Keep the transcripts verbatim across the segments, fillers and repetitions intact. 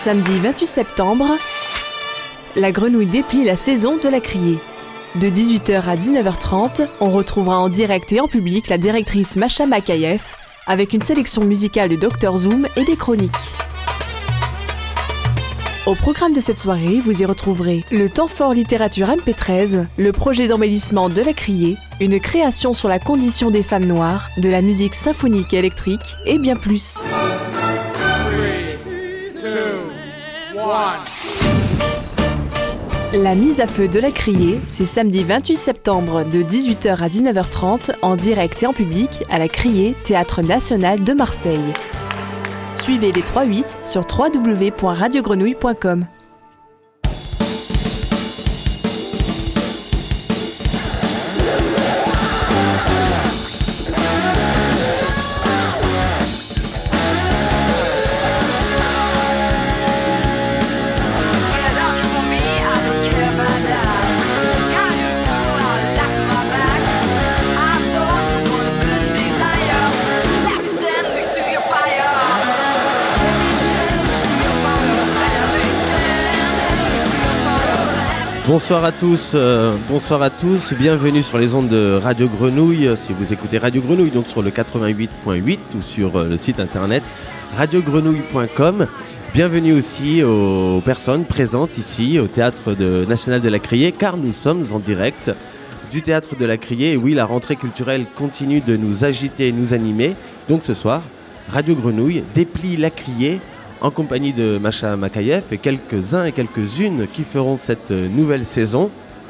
Samedi vingt-huit septembre, la Grenouille déplie la saison de la Criée. De dix-huit heures à dix-neuf heures trente, on retrouvera en direct et en public la directrice Masha Makayev avec une sélection musicale de docteur Zoom et des chroniques. Au programme de cette soirée, vous y retrouverez le temps fort littérature M P treize, le projet d'embellissement de la Criée, une création sur la condition des femmes noires, de la musique symphonique et électrique et bien plus. three, two, one. La mise à feu de la Criée, c'est samedi vingt-huit septembre de dix-huit heures à dix-neuf heures trente en direct et en public à la Criée, Théâtre National de Marseille. Suivez les trois huit sur w w w point radio grenouille point com. Bonsoir à tous, euh, bonsoir à tous, bienvenue sur les ondes de Radio Grenouille, si vous écoutez Radio Grenouille, donc sur le quatre-vingt-huit point huit ou sur euh, le site internet radio grenouille point com. Bienvenue aussi aux personnes présentes ici au Théâtre de, National de la Criée, car nous sommes en direct du Théâtre de la Criée. Et oui, la rentrée culturelle continue de nous agiter et nous animer. Donc ce soir, Radio Grenouille déplie la Criée en compagnie de Masha Makayev et quelques-uns et quelques-unes qui feront cette nouvelle saison.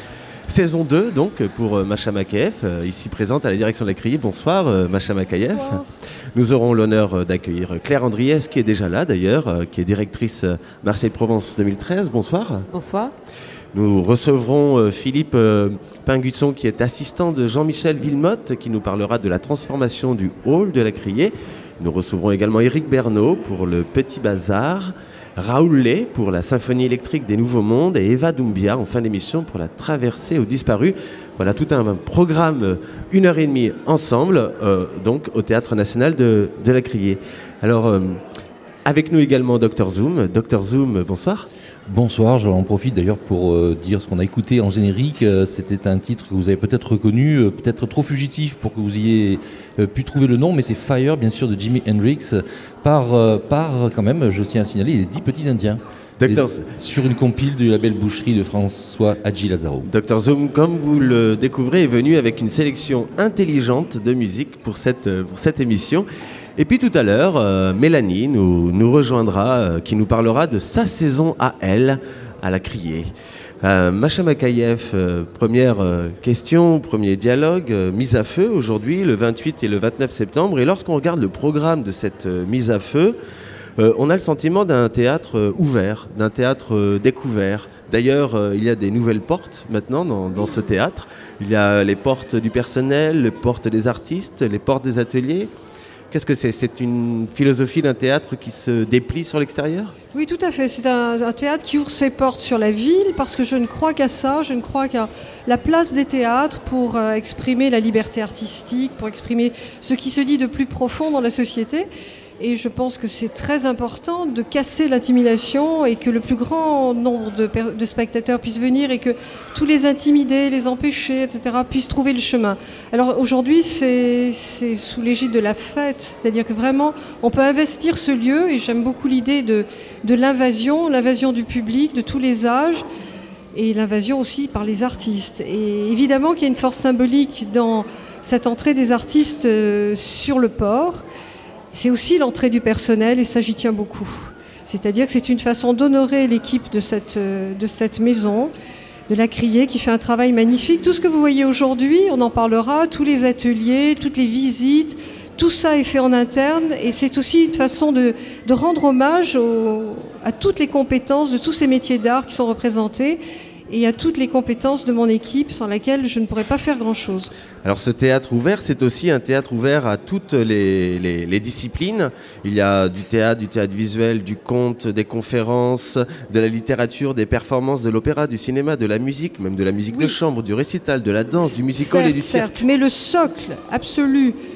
Saison deux, donc, pour Masha Makayev, ici présente à la direction de la Criée. Bonsoir, Masha Makayev. Bonsoir. Nous aurons l'honneur d'accueillir Claire Andriès, qui est déjà là d'ailleurs, qui est directrice Marseille-Provence deux mille treize. Bonsoir. Bonsoir. Nous recevrons Philippe Pingusson, qui est assistant de Jean-Michel Villemotte, qui nous parlera de la transformation du hall de la Criée. Nous recevrons également Éric Bernot pour le Petit Bazar, Raoul Lay pour la Symphonie électrique des Nouveaux Mondes et Eva Doumbia en fin d'émission pour la Traversée aux Disparus. Voilà tout un programme, une heure et demie ensemble, euh, donc au Théâtre National de, de la Criée. Alors, euh, avec nous également docteur Zoom. docteur Zoom, bonsoir. Bonsoir, j'en profite d'ailleurs pour euh, dire ce qu'on a écouté en générique. Euh, c'était un titre que vous avez peut-être reconnu, euh, peut-être trop fugitif pour que vous ayez euh, pu trouver le nom, mais c'est Fire, bien sûr, de Jimi Hendrix, par, euh, par quand même, je tiens à signaler, les dix petits Indiens. Docteur Sur une compile du label Boucherie de François Hadji Lazaro. docteur Zoom, comme vous le découvrez, est venu avec une sélection intelligente de musique pour cette, pour cette émission. Et puis tout à l'heure, euh, Mélanie nous, nous rejoindra, euh, qui nous parlera de sa saison à elle, à la Criée. Euh, Masha Makayev, euh, première euh, question, premier dialogue, euh, mise à feu aujourd'hui, le vingt-huit et le vingt-neuf septembre. Et lorsqu'on regarde le programme de cette euh, mise à feu, euh, on a le sentiment d'un théâtre euh, ouvert, d'un théâtre euh, découvert. D'ailleurs, euh, il y a des nouvelles portes maintenant dans, dans ce théâtre. Il y a les portes du personnel, les portes des artistes, les portes des ateliers. Qu'est-ce que c'est ? C'est une philosophie d'un théâtre qui se déplie sur l'extérieur ? Oui, tout à fait. C'est un, un théâtre qui ouvre ses portes sur la ville parce que je ne crois qu'à ça. Je ne crois qu'à la place des théâtres pour euh, exprimer la liberté artistique, pour exprimer ce qui se dit de plus profond dans la société. Et je pense que c'est très important de casser l'intimidation et que le plus grand nombre de, de spectateurs puissent venir et que tous les intimidés, les empêchés, et cetera puissent trouver le chemin. Alors aujourd'hui, c'est, c'est sous l'égide de la fête, c'est-à-dire que vraiment, on peut investir ce lieu et j'aime beaucoup l'idée de, de l'invasion, l'invasion du public, de tous les âges et l'invasion aussi par les artistes. Et évidemment qu'il y a une force symbolique dans cette entrée des artistes euh, sur le port. C'est aussi l'entrée du personnel et ça, j'y tiens beaucoup. C'est-à-dire que c'est une façon d'honorer l'équipe de cette, de cette maison, de la Criée, qui fait un travail magnifique. Tout ce que vous voyez aujourd'hui, on en parlera, tous les ateliers, toutes les visites, tout ça est fait en interne et c'est aussi une façon de, de rendre hommage aux, à toutes les compétences de tous ces métiers d'art qui sont représentés et à toutes les compétences de mon équipe sans laquelle je ne pourrais pas faire grand-chose. Alors ce théâtre ouvert, c'est aussi un théâtre ouvert à toutes les, les, les disciplines. Il y a du théâtre, du théâtre visuel, du conte, des conférences, de la littérature, des performances, de l'opéra, du cinéma, de la musique, même de la musique oui. de chambre, du récital, de la danse, du musical certes, et du cirque. Certes, mais le socle absolu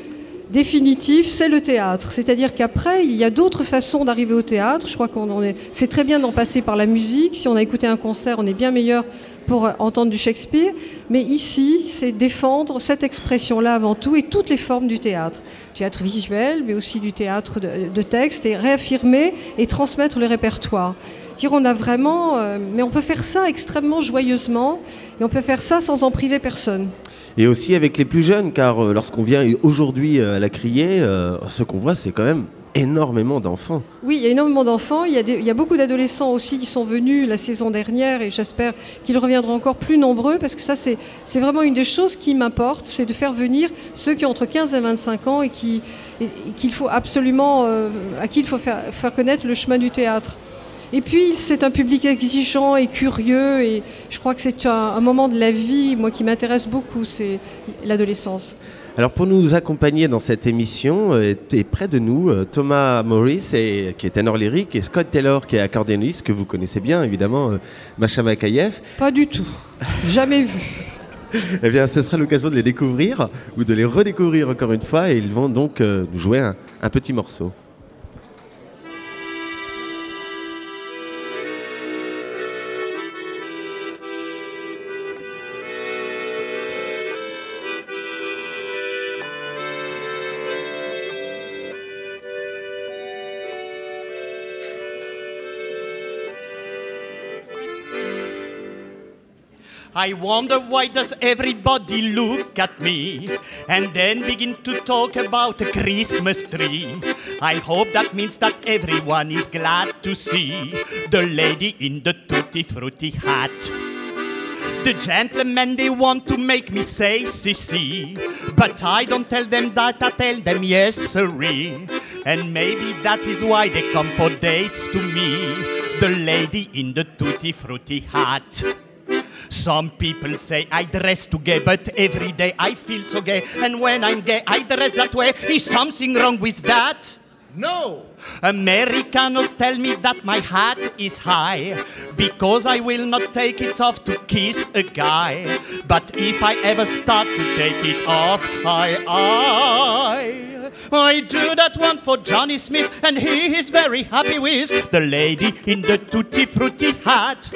définitive, c'est le théâtre. C'est-à-dire qu'après, il y a d'autres façons d'arriver au théâtre. Je crois qu'on en est... C'est très bien d'en passer par la musique. Si on a écouté un concert, on est bien meilleur pour entendre du Shakespeare. Mais ici, c'est défendre cette expression-là avant tout et toutes les formes du théâtre. Théâtre visuel, mais aussi du théâtre de, de texte, et réaffirmer et transmettre le répertoire. C'est-à-dire on a vraiment... Euh, mais on peut faire ça extrêmement joyeusement et on peut faire ça sans en priver personne. Et aussi avec les plus jeunes, car euh, lorsqu'on vient aujourd'hui euh, à la Criée, euh, ce qu'on voit, c'est quand même énormément d'enfants. Oui, il y a énormément d'enfants. Il y a, des, il y a beaucoup d'adolescents aussi qui sont venus la saison dernière et j'espère qu'ils reviendront encore plus nombreux parce que ça, c'est, c'est vraiment une des choses qui m'importe, c'est de faire venir ceux qui ont entre quinze et vingt-cinq ans et, qui, et, et qu'il faut absolument, euh, à qui il faut faire, faire connaître le chemin du théâtre. Et puis, c'est un public exigeant et curieux et je crois que c'est un, un moment de la vie, moi, qui m'intéresse beaucoup, c'est l'adolescence. Alors, pour nous accompagner dans cette émission, euh, est près de nous euh, Thomas Morris, et, qui est ténor lyrique, et Scott Taylor, qui est accordéoniste, que vous connaissez bien, évidemment, euh, Masha Makayev. Pas du tout. Jamais vu. Eh bien, ce sera l'occasion de les découvrir, ou de les redécouvrir encore une fois, et ils vont donc euh, nous jouer un, un petit morceau. I wonder why does everybody look at me and then begin to talk about a Christmas tree. I hope that means that everyone is glad to see the lady in the tutti frutti hat. The gentlemen, they want to make me say si si, but I don't tell them that, I tell them yes sirree. And maybe that is why they come for dates to me, the lady in the tutti frutti hat. Some people say I dress too gay, but every day I feel so gay. And when I'm gay, I dress that way. Is something wrong with that? No! Americanos tell me that my hat is high because I will not take it off to kiss a guy. But if I ever start to take it off, I, I, I do that one for Johnny Smith, and he is very happy with the lady in the tutti frutti hat.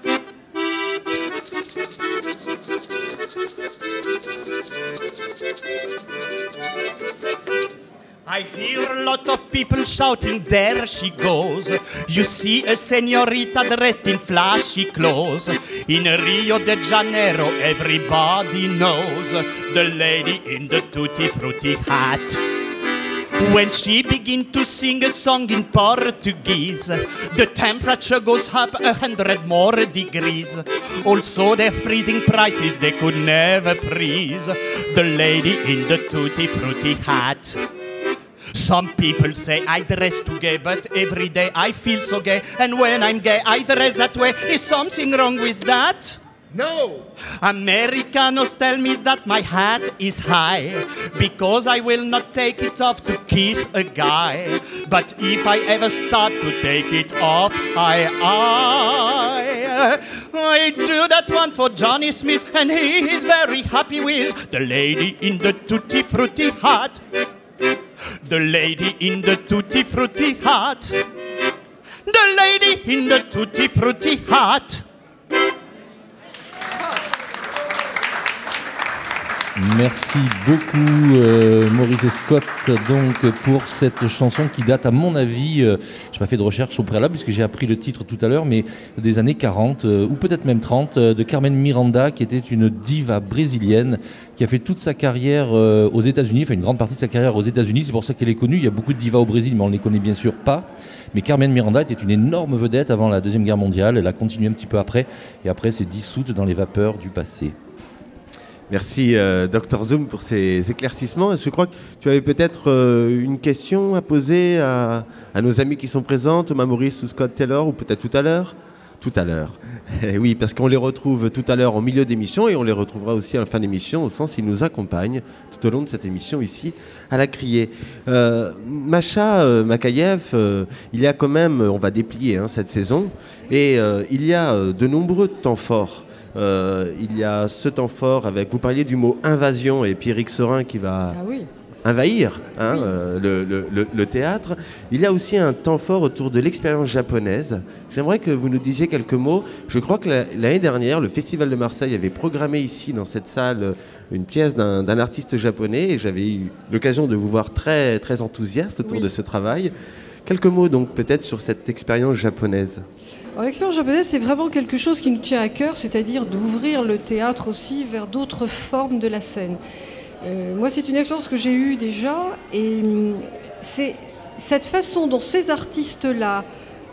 I hear a lot of people shouting, there she goes. You see a señorita dressed in flashy clothes. In Rio de Janeiro, everybody knows the lady in the tutti frutti hat. When she begins to sing a song in Portuguese, the temperature goes up a hundred more degrees. Also their freezing prices, they could never freeze the lady in the tutti frutti hat. Some people say I dress too gay, but every day I feel so gay. And when I'm gay, I dress that way. Is something wrong with that? No! Americanos tell me that my hat is high because I will not take it off to kiss a guy. But if I ever start to take it off, I, I, I do that one for Johnny Smith, and he is very happy with the lady in the tutti frutti hat. The lady in the tutti frutti hat. The lady in the tutti frutti hat. Merci beaucoup euh, Maurice et Scott donc pour cette chanson qui date à mon avis, euh, je n'ai pas fait de recherche au préalable puisque j'ai appris le titre tout à l'heure, mais des années quarante euh, ou peut-être même trente, euh, de Carmen Miranda, qui était une diva brésilienne qui a fait toute sa carrière euh, aux États-Unis, enfin une grande partie de sa carrière aux États-Unis, c'est pour ça qu'elle est connue. Il y a beaucoup de divas au Brésil mais on ne les connaît bien sûr pas. Mais Carmen Miranda était une énorme vedette avant la Deuxième Guerre mondiale, elle a continué un petit peu après et après s'est dissoute dans les vapeurs du passé. Merci euh, docteur Zoom pour ces éclaircissements. Je crois que tu avais peut-être euh, une question à poser à, à nos amis qui sont présents, Thomas Morris ou Scott Taylor, ou peut-être tout à l'heure. Tout à l'heure. Et oui, parce qu'on les retrouve tout à l'heure en milieu d'émission et on les retrouvera aussi à la fin d'émission, au sens ils nous accompagnent tout au long de cette émission ici à la Criée. Euh, Masha euh, Makayev, euh, il y a quand même, on va déplier hein, cette saison, et euh, il y a euh, de nombreux temps forts. Euh, il y a ce temps fort avec, vous parliez du mot invasion et Pierrick Sorin qui va, ah oui. envahir hein, Oui. euh, le, le, le, le théâtre. Il y a aussi un temps fort autour de l'expérience japonaise. J'aimerais que vous nous disiez quelques mots. Je crois que la, l'année dernière, le Festival de Marseille avait programmé ici, dans cette salle, une pièce d'un, d'un artiste japonais, et j'avais eu l'occasion de vous voir très, très enthousiaste autour Oui. de ce travail. Quelques mots donc peut-être sur cette expérience japonaise. Alors, l'expérience japonaise, c'est vraiment quelque chose qui nous tient à cœur, c'est-à-dire d'ouvrir le théâtre aussi vers d'autres formes de la scène. Euh, moi, c'est une expérience que j'ai eue déjà, et hum, c'est cette façon dont ces artistes-là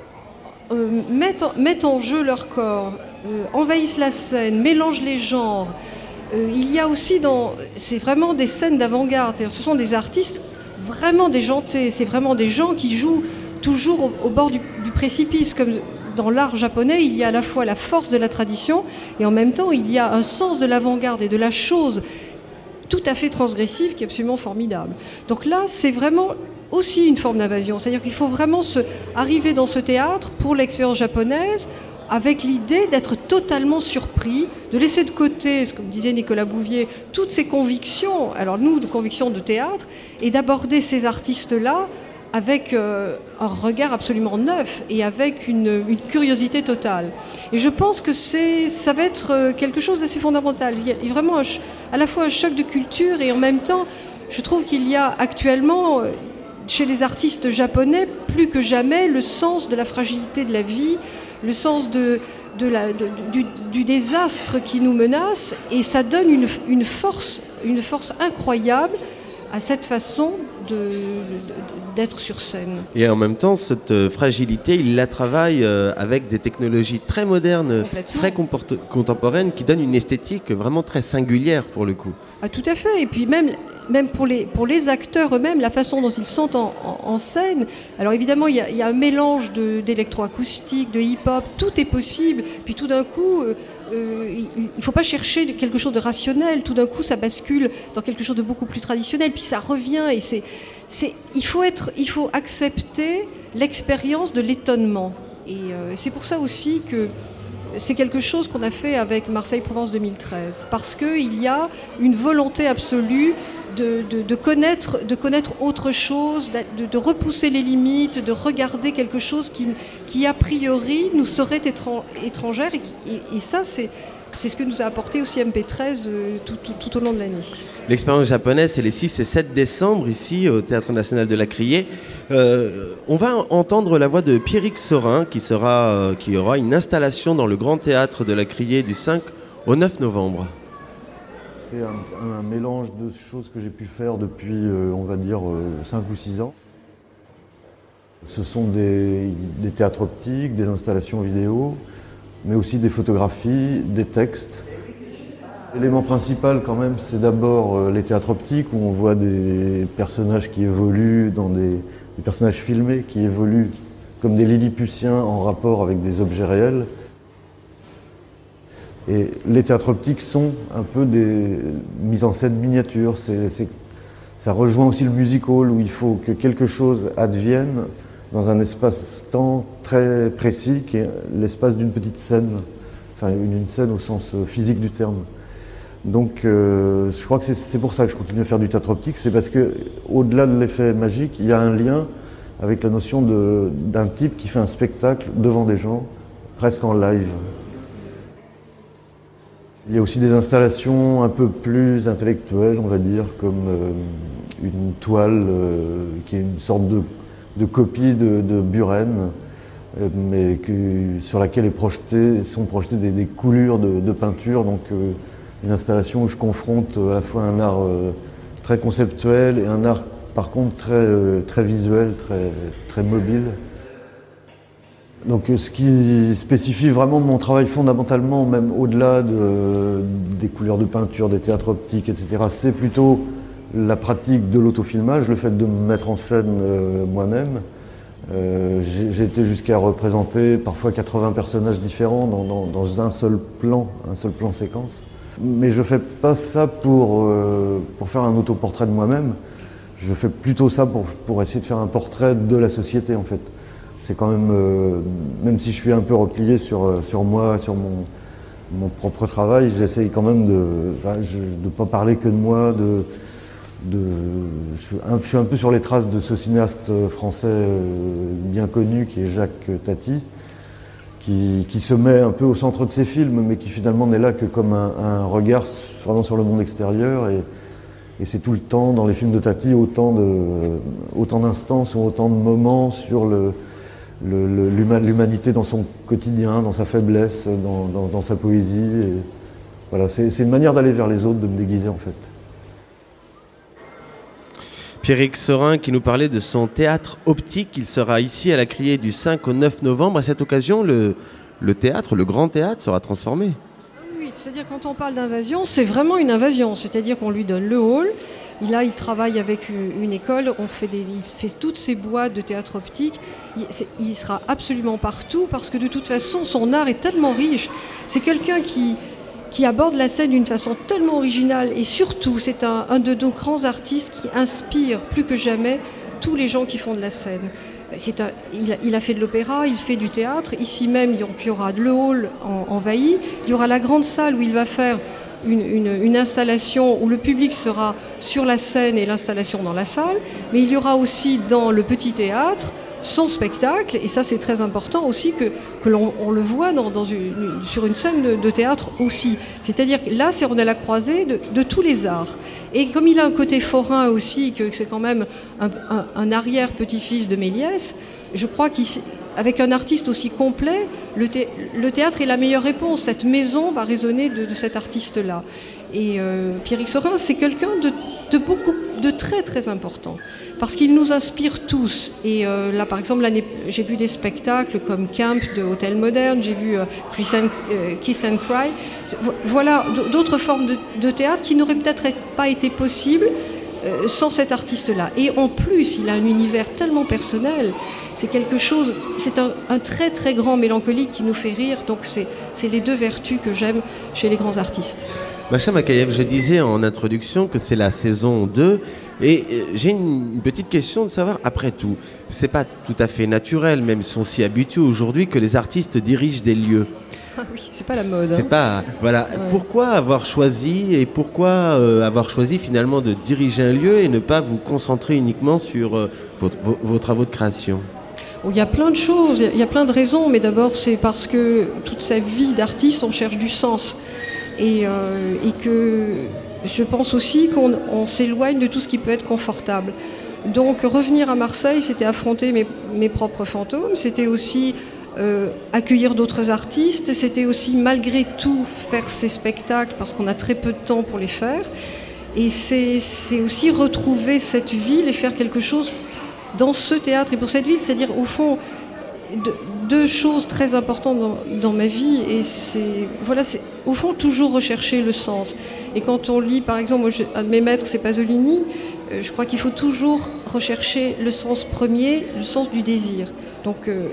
euh, mettent, en, mettent en jeu leur corps, euh, envahissent la scène, mélangent les genres. Euh, il y a aussi dans... C'est vraiment des scènes d'avant-garde, c'est-à-dire ce sont des artistes vraiment déjantés, c'est vraiment des gens qui jouent toujours au, au bord du, du précipice, comme... Dans l'art japonais, il y a à la fois la force de la tradition et en même temps, il y a un sens de l'avant-garde et de la chose tout à fait transgressive qui est absolument formidable. Donc là, c'est vraiment aussi une forme d'invasion. C'est-à-dire qu'il faut vraiment se, arriver dans ce théâtre pour l'expérience japonaise avec l'idée d'être totalement surpris, de laisser de côté, comme disait Nicolas Bouvier, toutes ces convictions, alors nous, de convictions de théâtre, et d'aborder ces artistes-là avec euh, un regard absolument neuf et avec une, une curiosité totale. Et je pense que c'est, ça va être quelque chose d'assez fondamental. Il y a vraiment un, à la fois un choc de culture et en même temps, je trouve qu'il y a actuellement, chez les artistes japonais, plus que jamais, le sens de la fragilité de la vie, le sens de, de la, de, du, du désastre qui nous menace, et ça donne une, une, force, une force incroyable à cette façon de, de, d'être sur scène. Et en même temps, cette fragilité, il la travaille avec des technologies très modernes, très comporte- contemporaines, qui donnent une esthétique vraiment très singulière pour le coup. Ah, tout à fait. Et puis même, même pour, les, pour les acteurs eux-mêmes, la façon dont ils sont en, en, en scène. Alors évidemment, il y a, il y a un mélange de, d'électroacoustique, de hip-hop, tout est possible. Puis tout d'un coup... Euh, Euh, il ne faut pas chercher quelque chose de rationnel, tout d'un coup ça bascule dans quelque chose de beaucoup plus traditionnel, puis ça revient, et c'est, c'est, il, faut être, il faut accepter l'expérience de l'étonnement. Et euh, c'est pour ça aussi que c'est quelque chose qu'on a fait avec Marseille-Provence deux mille treize, parce qu'il y a une volonté absolue de, de, de, connaître, de connaître autre chose, de, de repousser les limites, de regarder quelque chose qui, qui a priori, nous serait étran, étrangère. Et, et, et ça, c'est, c'est ce que nous a apporté aussi M P treize euh, tout, tout, tout au long de l'année. L'expérience japonaise, c'est les six et sept décembre, ici, au Théâtre National de la Criée. Euh, on va entendre la voix de Pierrick Sorin, qui, sera, euh, qui aura une installation dans le Grand Théâtre de la Criée du cinq au neuf novembre. C'est un, un mélange de choses que j'ai pu faire depuis, euh, on va dire, euh, cinq ou six ans. Ce sont des, des théâtres optiques, des installations vidéo, mais aussi des photographies, des textes. L'élément principal, quand même, c'est d'abord euh, les théâtres optiques, où on voit des personnages qui évoluent, dans des, des personnages filmés qui évoluent comme des Lilliputiens en rapport avec des objets réels. Et les théâtres optiques sont un peu des mises en scène miniatures. C'est, c'est, ça rejoint aussi le music hall, où il faut que quelque chose advienne dans un espace-temps très précis, qui est l'espace d'une petite scène, enfin une, une scène au sens physique du terme. Donc euh, je crois que c'est, c'est pour ça que je continue à faire du théâtre optique, c'est parce que au-delà de l'effet magique, il y a un lien avec la notion de, d'un type qui fait un spectacle devant des gens, presque en live. Il y a aussi des installations un peu plus intellectuelles, on va dire, comme euh, une toile euh, qui est une sorte de, de copie de, de Buren, euh, mais que, sur laquelle est projeté, sont projetées des, des coulures de, de peinture. Donc euh, une installation où je confronte à la fois un art euh, très conceptuel et un art par contre très, euh, très visuel, très, très mobile. Donc ce qui spécifie vraiment mon travail fondamentalement, même au-delà de, des couleurs de peinture, des théâtres optiques, et cetera, c'est plutôt la pratique de l'autofilmage, le fait de me mettre en scène euh, moi-même. Euh, j'ai, j'ai été jusqu'à représenter parfois quatre-vingts personnages différents dans, dans, dans un seul plan, un seul plan séquence. Mais je fais pas ça pour, euh, pour faire un autoportrait de moi-même, je fais plutôt ça pour, pour essayer de faire un portrait de la société en fait. C'est quand même, euh, même si je suis un peu replié sur, sur moi, sur mon, mon propre travail, j'essaye quand même de ne enfin, pas parler que de moi, de, de, je, suis un, je suis un peu sur les traces de ce cinéaste français euh, bien connu qui est Jacques Tati, qui, qui se met un peu au centre de ses films, mais qui finalement n'est là que comme un, un regard vraiment sur le monde extérieur. Et, et c'est tout le temps, dans les films de Tati, autant, de, autant d'instances ou autant de moments sur le, le, le, l'humanité dans son quotidien, dans sa faiblesse, dans, dans, dans sa poésie. Et voilà, c'est, c'est une manière d'aller vers les autres, de me déguiser en fait. Pierrick Saurin qui nous parlait de son théâtre optique. Il sera ici à la Criée du cinq au neuf novembre. À cette occasion, le, le théâtre, le grand théâtre, sera transformé. Oui, c'est-à-dire quand on parle d'invasion, c'est vraiment une invasion. C'est-à-dire qu'on lui donne le hall. Là, il travaille avec une école. On fait des, il fait toutes ces boîtes de théâtre optique. Il, il sera absolument partout parce que de toute façon, son art est tellement riche. C'est quelqu'un qui... qui aborde la scène d'une façon tellement originale et surtout c'est un, un de nos grands artistes qui inspire plus que jamais tous les gens qui font de la scène. C'est un, il, a, il a fait de l'opéra, il fait du théâtre, ici même donc, il y aura le hall en, envahi, il y aura la grande salle où il va faire une, une, une installation où le public sera sur la scène et l'installation dans la salle, mais il y aura aussi dans le petit théâtre son spectacle, et ça c'est très important aussi que, que l'on on le voit dans, dans une, une, sur une scène de, de théâtre aussi. C'est-à-dire que là, c'est, on est à la croisée de, de tous les arts. Et comme il a un côté forain aussi, que c'est quand même un, un, un arrière-petit-fils de Méliès, je crois qu'avec un artiste aussi complet, le, thé, le théâtre est la meilleure réponse. Cette maison va résonner de, de cet artiste-là. Et euh, Pierrick Saurin, c'est quelqu'un de, de, beaucoup, de très très important. Parce qu'il nous inspire tous. Et euh, là, par exemple, l'année, j'ai vu des spectacles comme Camp de Hôtel Moderne, j'ai vu euh, Kiss, and, euh, Kiss and Cry. Voilà, d'autres formes de, de théâtre qui n'auraient peut-être pas été possibles euh, sans cet artiste-là. Et en plus, il a un univers tellement personnel. C'est quelque chose, c'est un, un très très grand mélancolique qui nous fait rire. Donc c'est, c'est les deux vertus que j'aime chez les grands artistes. Macha Makayev, je disais en introduction que c'est la saison deux et j'ai une petite question de savoir, après tout, c'est pas tout à fait naturel, même si on s'y habitue aujourd'hui, que les artistes dirigent des lieux. Ah oui, c'est pas la mode. C'est hein. pas, voilà. Ouais. Pourquoi avoir choisi et pourquoi euh, avoir choisi finalement de diriger un lieu et ne pas vous concentrer uniquement sur euh, vos, vos, vos travaux de création? Il y a plein de choses, il y a plein de raisons, mais d'abord c'est parce que toute sa vie d'artiste, on cherche du sens. Et, euh, et que je pense aussi qu'on on s'éloigne de tout ce qui peut être confortable. Donc revenir à Marseille, c'était affronter mes, mes propres fantômes, c'était aussi euh, accueillir d'autres artistes, c'était aussi malgré tout faire ces spectacles parce qu'on a très peu de temps pour les faire. Et c'est, c'est aussi retrouver cette ville et faire quelque chose dans ce théâtre et pour cette ville, c'est-à-dire au fond... De, deux choses très importantes dans, dans ma vie et c'est, voilà, c'est au fond toujours rechercher le sens. Et quand on lit, par exemple, moi, je, un de mes maîtres c'est Pasolini, euh, je crois qu'il faut toujours rechercher le sens premier, le sens du désir. Donc euh,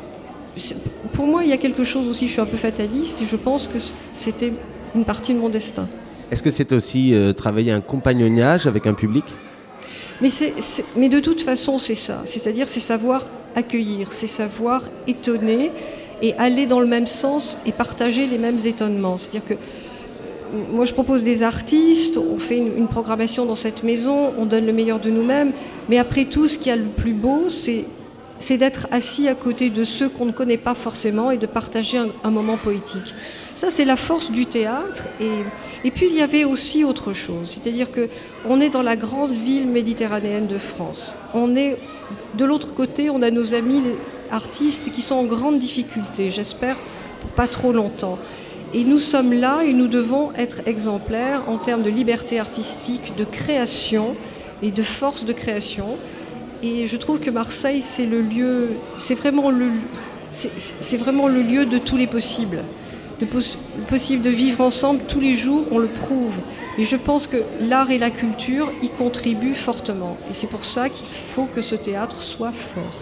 pour moi il y a quelque chose aussi, je suis un peu fataliste et je pense que c'était une partie de mon destin. Est-ce que c'est aussi euh, travailler un compagnonnage avec un public ? Mais, c'est, c'est, mais de toute façon, c'est ça. C'est-à-dire, c'est savoir accueillir, c'est savoir étonner et aller dans le même sens et partager les mêmes étonnements. C'est-à-dire que moi, je propose des artistes, on fait une, une programmation dans cette maison, on donne le meilleur de nous-mêmes. Mais après tout, ce qu'il y a le plus beau, c'est, c'est d'être assis à côté de ceux qu'on ne connaît pas forcément et de partager un, un moment poétique. Ça, c'est la force du théâtre. Et, et puis, il y avait aussi autre chose. C'est-à-dire qu'on est dans la grande ville méditerranéenne de France. On est, de l'autre côté, on a nos amis les artistes qui sont en grande difficulté, j'espère, pour pas trop longtemps. Et nous sommes là et nous devons être exemplaires en termes de liberté artistique, de création et de force de création. Et je trouve que Marseille, c'est le lieu, c'est vraiment le, c'est, c'est vraiment le lieu de tous les possibles. De poss- possible de vivre ensemble tous les jours, on le prouve. Et je pense que l'art et la culture y contribuent fortement. Et c'est pour ça qu'il faut que ce théâtre soit fort.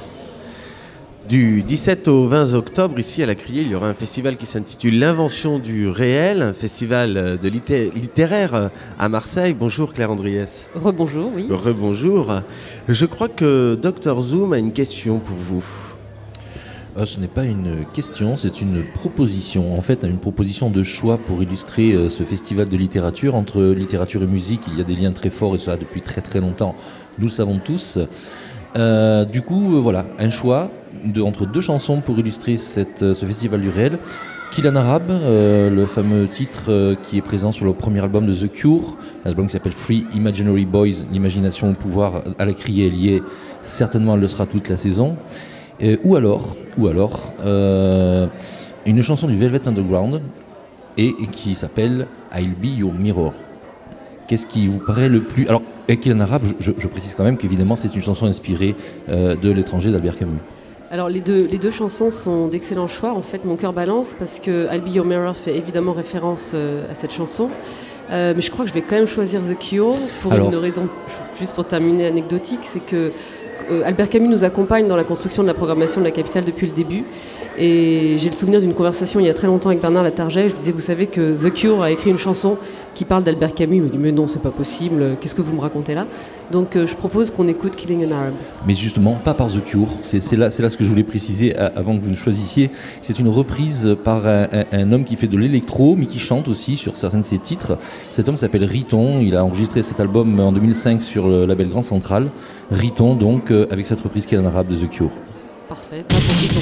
Du dix-sept au vingt octobre, ici à la Criée, il y aura un festival qui s'intitule L'Invention du réel, un festival de litté- littéraire à Marseille. Bonjour Claire Andriès. Rebonjour, oui. Rebonjour. Je crois que docteur Zoom a une question pour vous. Euh, ce n'est pas une question, c'est une proposition. En fait, une proposition de choix pour illustrer euh, ce festival de littérature. Entre littérature et musique, il y a des liens très forts et cela depuis très très longtemps. Nous le savons tous. Euh, du coup, euh, voilà, un choix de, entre deux chansons pour illustrer cette, euh, ce festival du réel. Kill an Arab, euh, le fameux titre euh, qui est présent sur le premier album de The Cure, l'album qui s'appelle Free Imaginary Boys, l'imagination au pouvoir, à la criée est liée, certainement elle le sera toute la saison. Euh, ou alors, ou alors euh, une chanson du Velvet Underground et, et qui s'appelle I'll Be Your Mirror. Qu'est-ce qui vous paraît le plus... Alors, Kill an Arab, je, je précise quand même qu'évidemment c'est une chanson inspirée euh, de L'étranger d'Albert Camus. Alors les deux, les deux chansons sont d'excellents choix, en fait mon cœur balance parce que I'll Be Your Mirror fait évidemment référence euh, à cette chanson, euh, mais je crois que je vais quand même choisir The Cure pour Alors... une raison, juste pour terminer, anecdotique, c'est que euh, Albert Camus nous accompagne dans la construction de la programmation de la capitale depuis le début, et j'ai le souvenir d'une conversation il y a très longtemps avec Bernard Latarjet. Je lui disais, vous savez que The Cure a écrit une chanson qui parle d'Albert Camus. Il me dit, mais non, c'est pas possible, qu'est-ce que vous me racontez là? Donc euh, je propose qu'on écoute Killing an Arab. Mais justement, pas par The Cure, c'est, c'est, là, c'est là ce que je voulais préciser avant que vous ne choisissiez. C'est une reprise par un, un, un homme qui fait de l'électro, mais qui chante aussi sur certains de ses titres. Cet homme s'appelle Riton, il a enregistré cet album en deux mille cinq sur le label Grand Central. Riton, donc, euh, avec cette reprise Killing an Arab de The Cure. Parfait, pas pour Riton.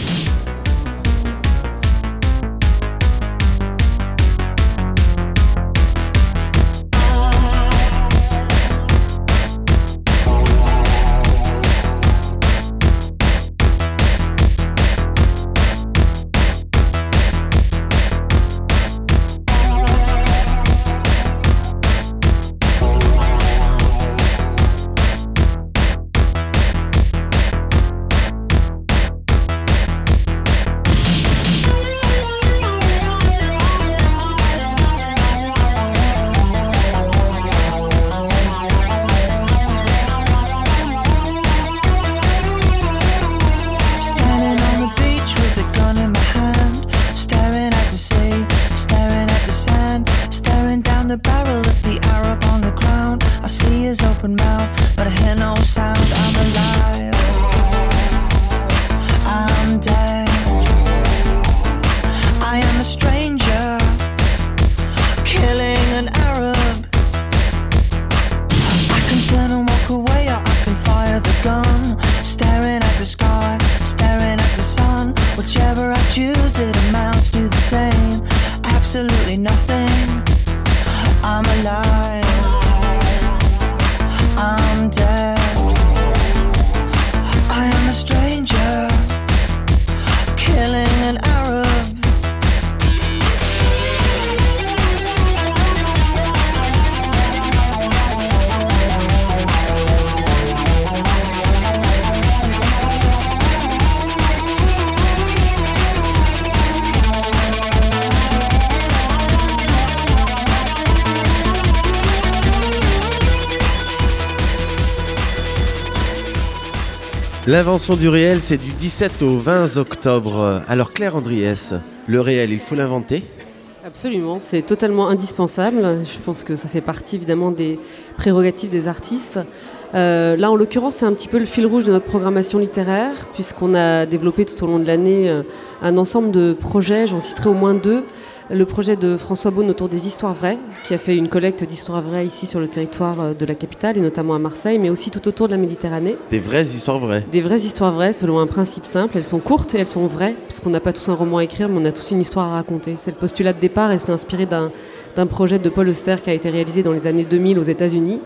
L'invention du réel, c'est du dix-sept au vingt octobre. Alors Claire Andriès, le réel, il faut l'inventer ? Absolument, c'est totalement indispensable. Je pense que ça fait partie évidemment des prérogatives des artistes. Euh, là, en l'occurrence, c'est un petit peu le fil rouge de notre programmation littéraire, puisqu'on a développé tout au long de l'année euh, un ensemble de projets, j'en citerai au moins deux. Le projet de François Beaune autour des histoires vraies, qui a fait une collecte d'histoires vraies ici sur le territoire de la capitale, et notamment à Marseille, mais aussi tout autour de la Méditerranée. Des vraies histoires vraies. Des vraies histoires vraies, selon un principe simple. Elles sont courtes et elles sont vraies, puisqu'on n'a pas tous un roman à écrire, mais on a tous une histoire à raconter. C'est le postulat de départ, et c'est inspiré d'un, d'un projet de Paul Auster qui a été réalisé dans les années deux mille aux États-Unis.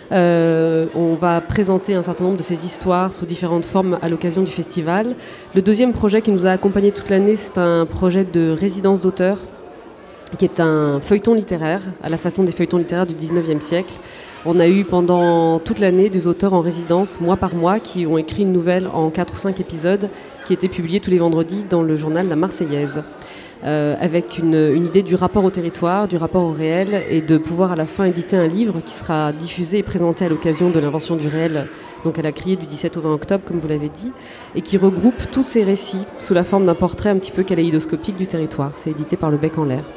Euh, on va présenter un certain nombre de ces histoires sous différentes formes à l'occasion du festival. Le deuxième projet qui nous a accompagnés toute l'année, c'est un projet de résidence d'auteur, qui est un feuilleton littéraire, à la façon des feuilletons littéraires du dix-neuvième siècle. On a eu pendant toute l'année des auteurs en résidence, mois par mois, qui ont écrit une nouvelle en quatre ou cinq épisodes, qui était publiée tous les vendredis dans le journal La Marseillaise, euh, avec une, une idée du rapport au territoire, du rapport au réel, et de pouvoir à la fin éditer un livre qui sera diffusé et présenté à l'occasion de l'invention du réel, donc à la criée du dix-sept au vingt octobre, comme vous l'avez dit, et qui regroupe tous ces récits sous la forme d'un portrait un petit peu kaléidoscopique du territoire. C'est édité par Le Bec en l'air.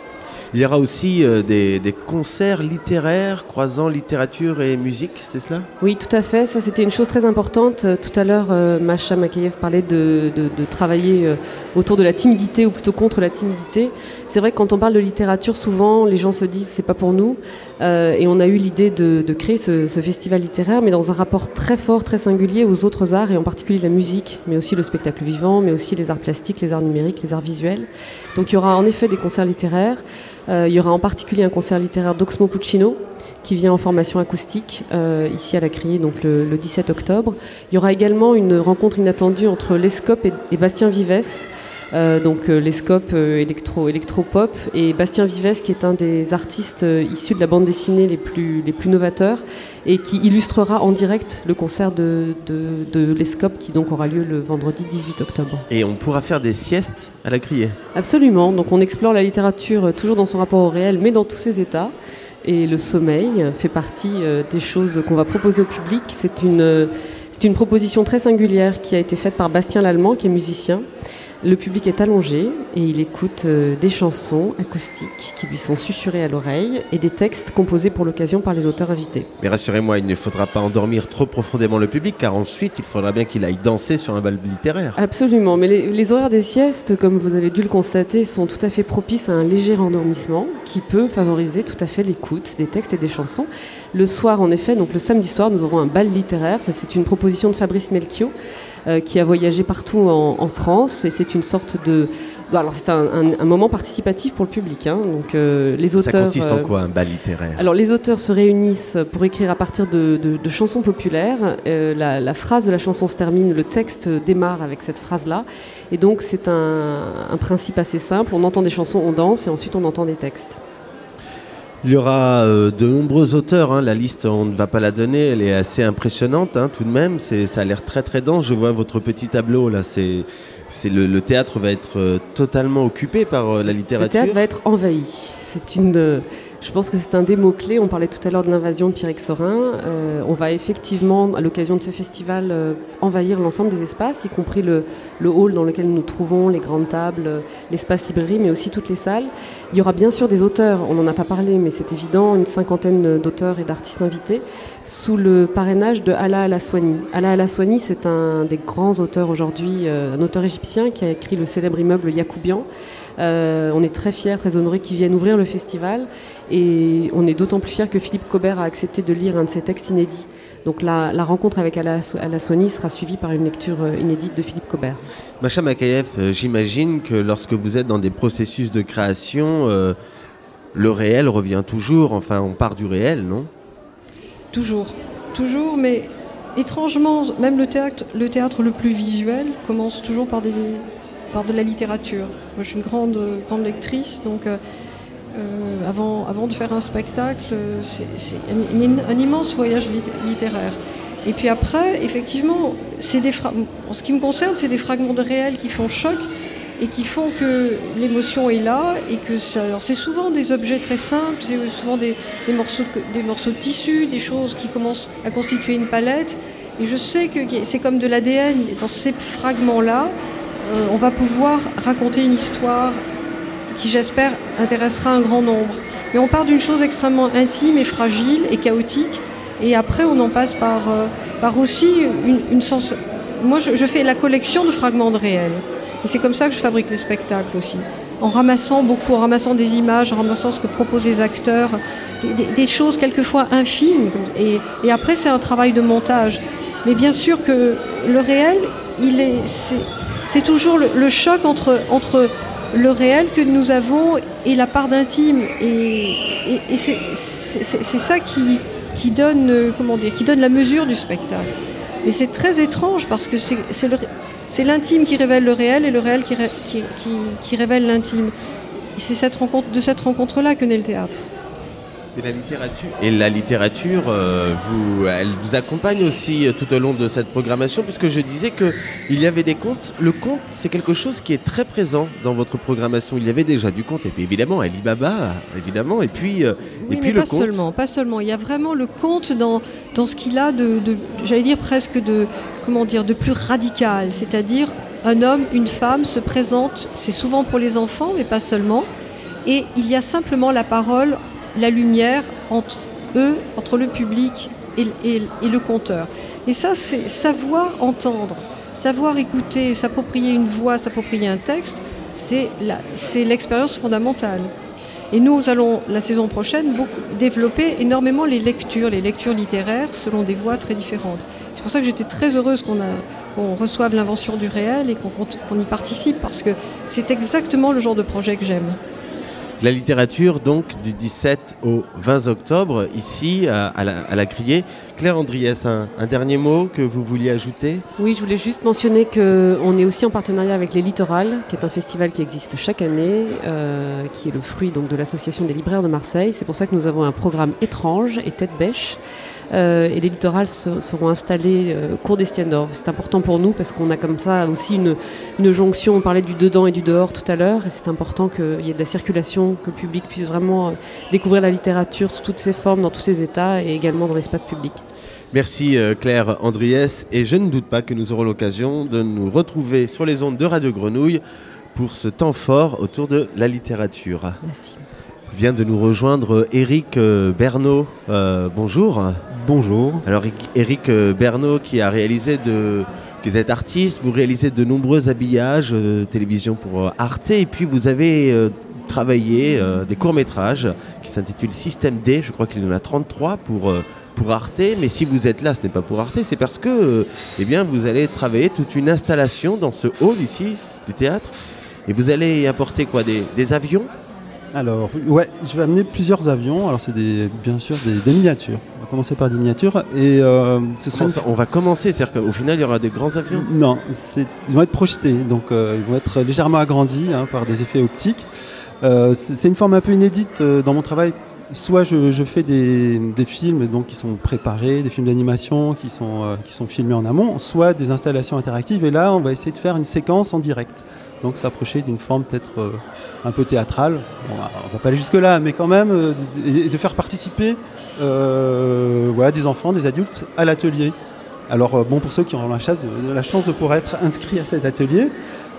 Il y aura aussi euh, des, des concerts littéraires croisant littérature et musique, c'est cela ? Oui, tout à fait. Ça, c'était une chose très importante. Tout à l'heure, euh, Masha Makayev parlait de, de, de travailler euh, autour de la timidité, ou plutôt contre la timidité. C'est vrai que quand on parle de littérature, souvent, les gens se disent « c'est pas pour nous euh, ». Et on a eu l'idée de, de créer ce, ce festival littéraire, mais dans un rapport très fort, très singulier aux autres arts, et en particulier la musique, mais aussi le spectacle vivant, mais aussi les arts plastiques, les arts numériques, les arts visuels. Donc il y aura en effet des concerts littéraires. Euh, il y aura en particulier un concert littéraire d'Oxmo Puccino, qui vient en formation acoustique, euh, ici à la Criée, donc le, le dix-sept octobre. Il y aura également une rencontre inattendue entre Lescope et, et Bastien Vives, euh, donc euh, Lescope euh, électro, électro-pop, et Bastien Vives, qui est un des artistes euh, issus de la bande dessinée les plus, les plus novateurs, et qui illustrera en direct le concert de, de, de Lescope, qui donc aura lieu le vendredi dix-huit octobre. Et on pourra faire des siestes à la Criée ? Absolument, donc on explore la littérature euh, toujours dans son rapport au réel, mais dans tous ses états. Et le sommeil fait partie euh, des choses qu'on va proposer au public. C'est une, euh, c'est une proposition très singulière qui a été faite par Bastien Lallemand, qui est musicien. Le public est allongé et il écoute euh, des chansons acoustiques qui lui sont susurrées à l'oreille et des textes composés pour l'occasion par les auteurs invités. Mais rassurez-moi, il ne faudra pas endormir trop profondément le public, car ensuite il faudra bien qu'il aille danser sur un bal littéraire. Absolument, mais les, les horaires des siestes, comme vous avez dû le constater, sont tout à fait propices à un léger endormissement qui peut favoriser tout à fait l'écoute des textes et des chansons. Le soir, en effet, donc le samedi soir, nous aurons un bal littéraire. Ça, c'est une proposition de Fabrice Melchior, euh, qui a voyagé partout en, en France, et c'est une sorte de... Alors c'est un, un, un moment participatif pour le public, hein. Donc euh, les auteurs. Ça consiste en quoi, un bal littéraire ? Alors les auteurs se réunissent pour écrire à partir de, de, de chansons populaires. Euh, la, la phrase de la chanson se termine, le texte démarre avec cette phrase-là, et donc c'est un, un principe assez simple. On entend des chansons, on danse, et ensuite on entend des textes. Il y aura euh, de nombreux auteurs, hein. La liste, on ne va pas la donner, elle est assez impressionnante, hein, tout de même. C'est, ça a l'air très très dense. Je vois votre petit tableau là, c'est, c'est le, le théâtre va être euh, totalement occupé par euh, la littérature. Le théâtre va être envahi. C'est une, euh, je pense que c'est un des mots-clés. On parlait tout à l'heure de l'invasion de Pierrick Saurin. Euh, on va effectivement, à l'occasion de ce festival, euh, envahir l'ensemble des espaces, y compris le, le hall dans lequel nous nous trouvons, les grandes tables, l'espace librairie, mais aussi toutes les salles. Il y aura bien sûr des auteurs, on n'en a pas parlé, mais c'est évident, une cinquantaine d'auteurs et d'artistes invités, sous le parrainage de Ala Al-Aswani. Ala Al-Aswani, c'est un des grands auteurs aujourd'hui, euh, un auteur égyptien qui a écrit le célèbre immeuble Yacoubian. Euh, on est très fiers, très honorés qu'il vienne ouvrir le festival, et on est d'autant plus fiers que Philippe Cobert a accepté de lire un de ses textes inédits. Donc la, la rencontre avec Ala Al-Aswani sera suivie par une lecture inédite de Philippe Cobert. Masha Makayev, euh, j'imagine que lorsque vous êtes dans des processus de création, euh, le réel revient toujours, enfin on part du réel, non ? Toujours, toujours, mais étrangement, même le théâtre, le théâtre le plus visuel commence toujours par, des, par de la littérature. Moi je suis une grande, grande lectrice, donc euh, euh, avant, avant de faire un spectacle, c'est, c'est un, un, un immense voyage lit- littéraire. Et puis après, effectivement, c'est des fra- en ce qui me concerne, c'est des fragments de réel qui font choc et qui font que l'émotion est là, et que ça, alors c'est souvent des objets très simples, c'est souvent des, des, morceaux de, des morceaux de tissu, des choses qui commencent à constituer une palette. Et je sais que c'est comme de l'A D N, dans ces fragments-là, euh, on va pouvoir raconter une histoire qui, j'espère, intéressera un grand nombre. Mais on part d'une chose extrêmement intime et fragile et chaotique, et après on en passe par, euh, par aussi une, une sens... Moi je, je fais la collection de fragments de réel, et c'est comme ça que je fabrique les spectacles aussi, en ramassant beaucoup, en ramassant des images, en ramassant ce que proposent les acteurs, des, des, des choses quelquefois infimes, et, et après c'est un travail de montage. Mais bien sûr que le réel, il est, c'est, c'est toujours le, le choc entre, entre le réel que nous avons et la part d'intime, et, et, et c'est, c'est, c'est, c'est ça qui, qui donne, comment dire, qui donne la mesure du spectacle. Mais c'est très étrange parce que c'est, c'est, le, c'est l'intime qui révèle le réel et le réel qui, qui, qui, qui révèle l'intime. Et c'est cette rencontre, de cette rencontre-là que naît le théâtre. Et la littérature, et la littérature euh, vous, elle vous accompagne aussi euh, tout au long de cette programmation, puisque je disais qu'il y avait des contes. Le conte, c'est quelque chose qui est très présent dans votre programmation. Il y avait déjà du conte, et puis évidemment Ali Baba, évidemment, et puis, euh, oui, et puis mais le pas conte. Seulement, pas seulement. Il y a vraiment le conte dans, dans ce qu'il a de, de, j'allais dire presque de, comment dire, de plus radical. C'est-à-dire un homme, une femme se présentent, c'est souvent pour les enfants, mais pas seulement. et il y a simplement la parole, la lumière entre eux, entre le public et, et, et le conteur. Et ça, c'est savoir entendre, savoir écouter, s'approprier une voix, s'approprier un texte, c'est, la, c'est l'expérience fondamentale. Et nous allons, la saison prochaine, beaucoup, développer énormément les lectures, les lectures littéraires selon des voix très différentes. C'est pour ça que j'étais très heureuse qu'on, a, qu'on reçoive l'invention du réel et qu'on, qu'on y participe, parce que c'est exactement le genre de projet que j'aime. La littérature, donc, du dix-sept au vingt octobre, ici, à, à, la, à la Criée. Claire Andriès, un, un dernier mot que vous vouliez ajouter ? Oui, je voulais juste mentionner qu'on est aussi en partenariat avec les Littorales, qui est un festival qui existe chaque année, euh, qui est le fruit donc, de l'Association des libraires de Marseille. C'est pour ça que nous avons un programme étrange et tête bêche. Euh, et les littorales se, seront installées euh, cours d'Estienne-d'Orve. C'est important pour nous parce qu'on a comme ça aussi une, une jonction. On parlait du dedans et du dehors tout à l'heure, et c'est important qu'il y ait de la circulation, que le public puisse vraiment euh, découvrir la littérature sous toutes ses formes, dans tous ses états, et également dans l'espace public. Merci euh, Claire Andriès, et je ne doute pas que nous aurons l'occasion de nous retrouver sur les ondes de Radio Grenouille pour ce temps fort autour de la littérature. Merci. Vient de nous rejoindre Éric Bernot. Euh, bonjour. Bonjour. Alors Éric Bernot qui a réalisé de... Vous êtes artiste, vous réalisez de nombreux habillages, euh, télévision pour euh, Arte, et puis vous avez euh, travaillé euh, des courts-métrages qui s'intitulent Système D, je crois qu'il y en a trente-trois pour, euh, pour Arte, mais si vous êtes là, ce n'est pas pour Arte, c'est parce que euh, eh bien, vous allez travailler toute une installation dans ce hall ici du théâtre, et vous allez y apporter quoi, des, des avions ? Alors, ouais, je vais amener plusieurs avions. Alors, c'est des, bien sûr des, des miniatures. On va commencer par des miniatures. Et euh, ce sera. Ça, on va commencer, c'est-à-dire qu'au final, il y aura des grands avions ? Non, c'est, ils vont être projetés. Donc, euh, ils vont être légèrement agrandis hein, par des effets optiques. Euh, c'est, c'est une forme un peu inédite euh, dans mon travail. Soit je, je fais des, des films donc, qui sont préparés, des films d'animation qui sont, euh, qui sont filmés en amont, soit des installations interactives. Et là, on va essayer de faire une séquence en direct. Donc s'approcher d'une forme peut-être euh, un peu théâtrale, on ne va pas aller jusque-là, mais quand même, euh, et de faire participer euh, voilà, des enfants, des adultes à l'atelier. Alors euh, bon, pour ceux qui auront la chance, de, la chance de pouvoir être inscrits à cet atelier,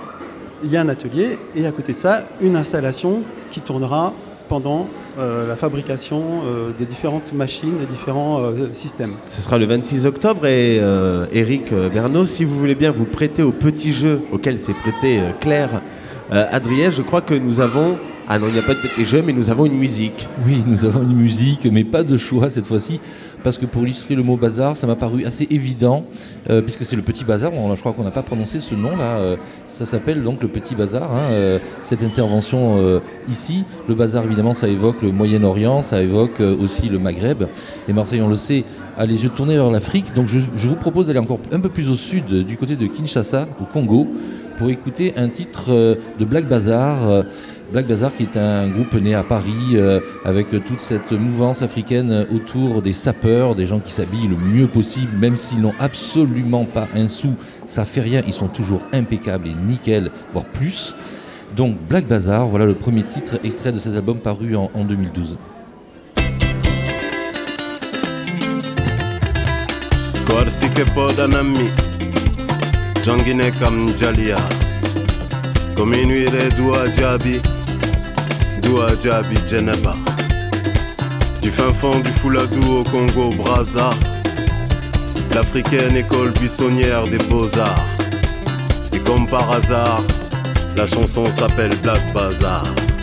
il y a un atelier et à côté de ça, une installation qui tournera pendant euh, la fabrication euh, des différentes machines, des différents euh, systèmes. Ce sera le vingt-six octobre et euh, Éric Bernot, si vous voulez bien vous prêter au petit jeu auquel s'est prêté euh, Claire euh, Andriès, je crois que nous avons... Ah non, il n'y a pas de petit jeu, mais nous avons une musique. Oui, nous avons une musique, mais pas de choix cette fois-ci, parce que pour illustrer le mot bazar, ça m'a paru assez évident, euh, puisque c'est le Petit Bazar, on, je crois qu'on n'a pas prononcé ce nom-là, euh, ça s'appelle donc le Petit Bazar, hein, euh, cette intervention euh, ici. Le bazar, évidemment, ça évoque le Moyen-Orient, ça évoque euh, aussi le Maghreb, et Marseille, on le sait, a les yeux tournés vers l'Afrique, donc je, je vous propose d'aller encore un peu plus au sud, euh, du côté de Kinshasa, au Congo, pour écouter un titre euh, de Black Bazar, euh, Black Bazar qui est un groupe né à Paris euh, avec toute cette mouvance africaine autour des sapeurs, des gens qui s'habillent le mieux possible, même s'ils n'ont absolument pas un sou, ça fait rien, ils sont toujours impeccables et nickel, voire plus. Donc Black Bazar, voilà le premier titre extrait de cet album paru en, en deux mille douze. Doua Djabi Djeneba. Du fin fond du Fouladou au Congo Brazza, l'africaine école buissonnière des beaux-arts. Et comme par hasard, la chanson s'appelle Black Bazar.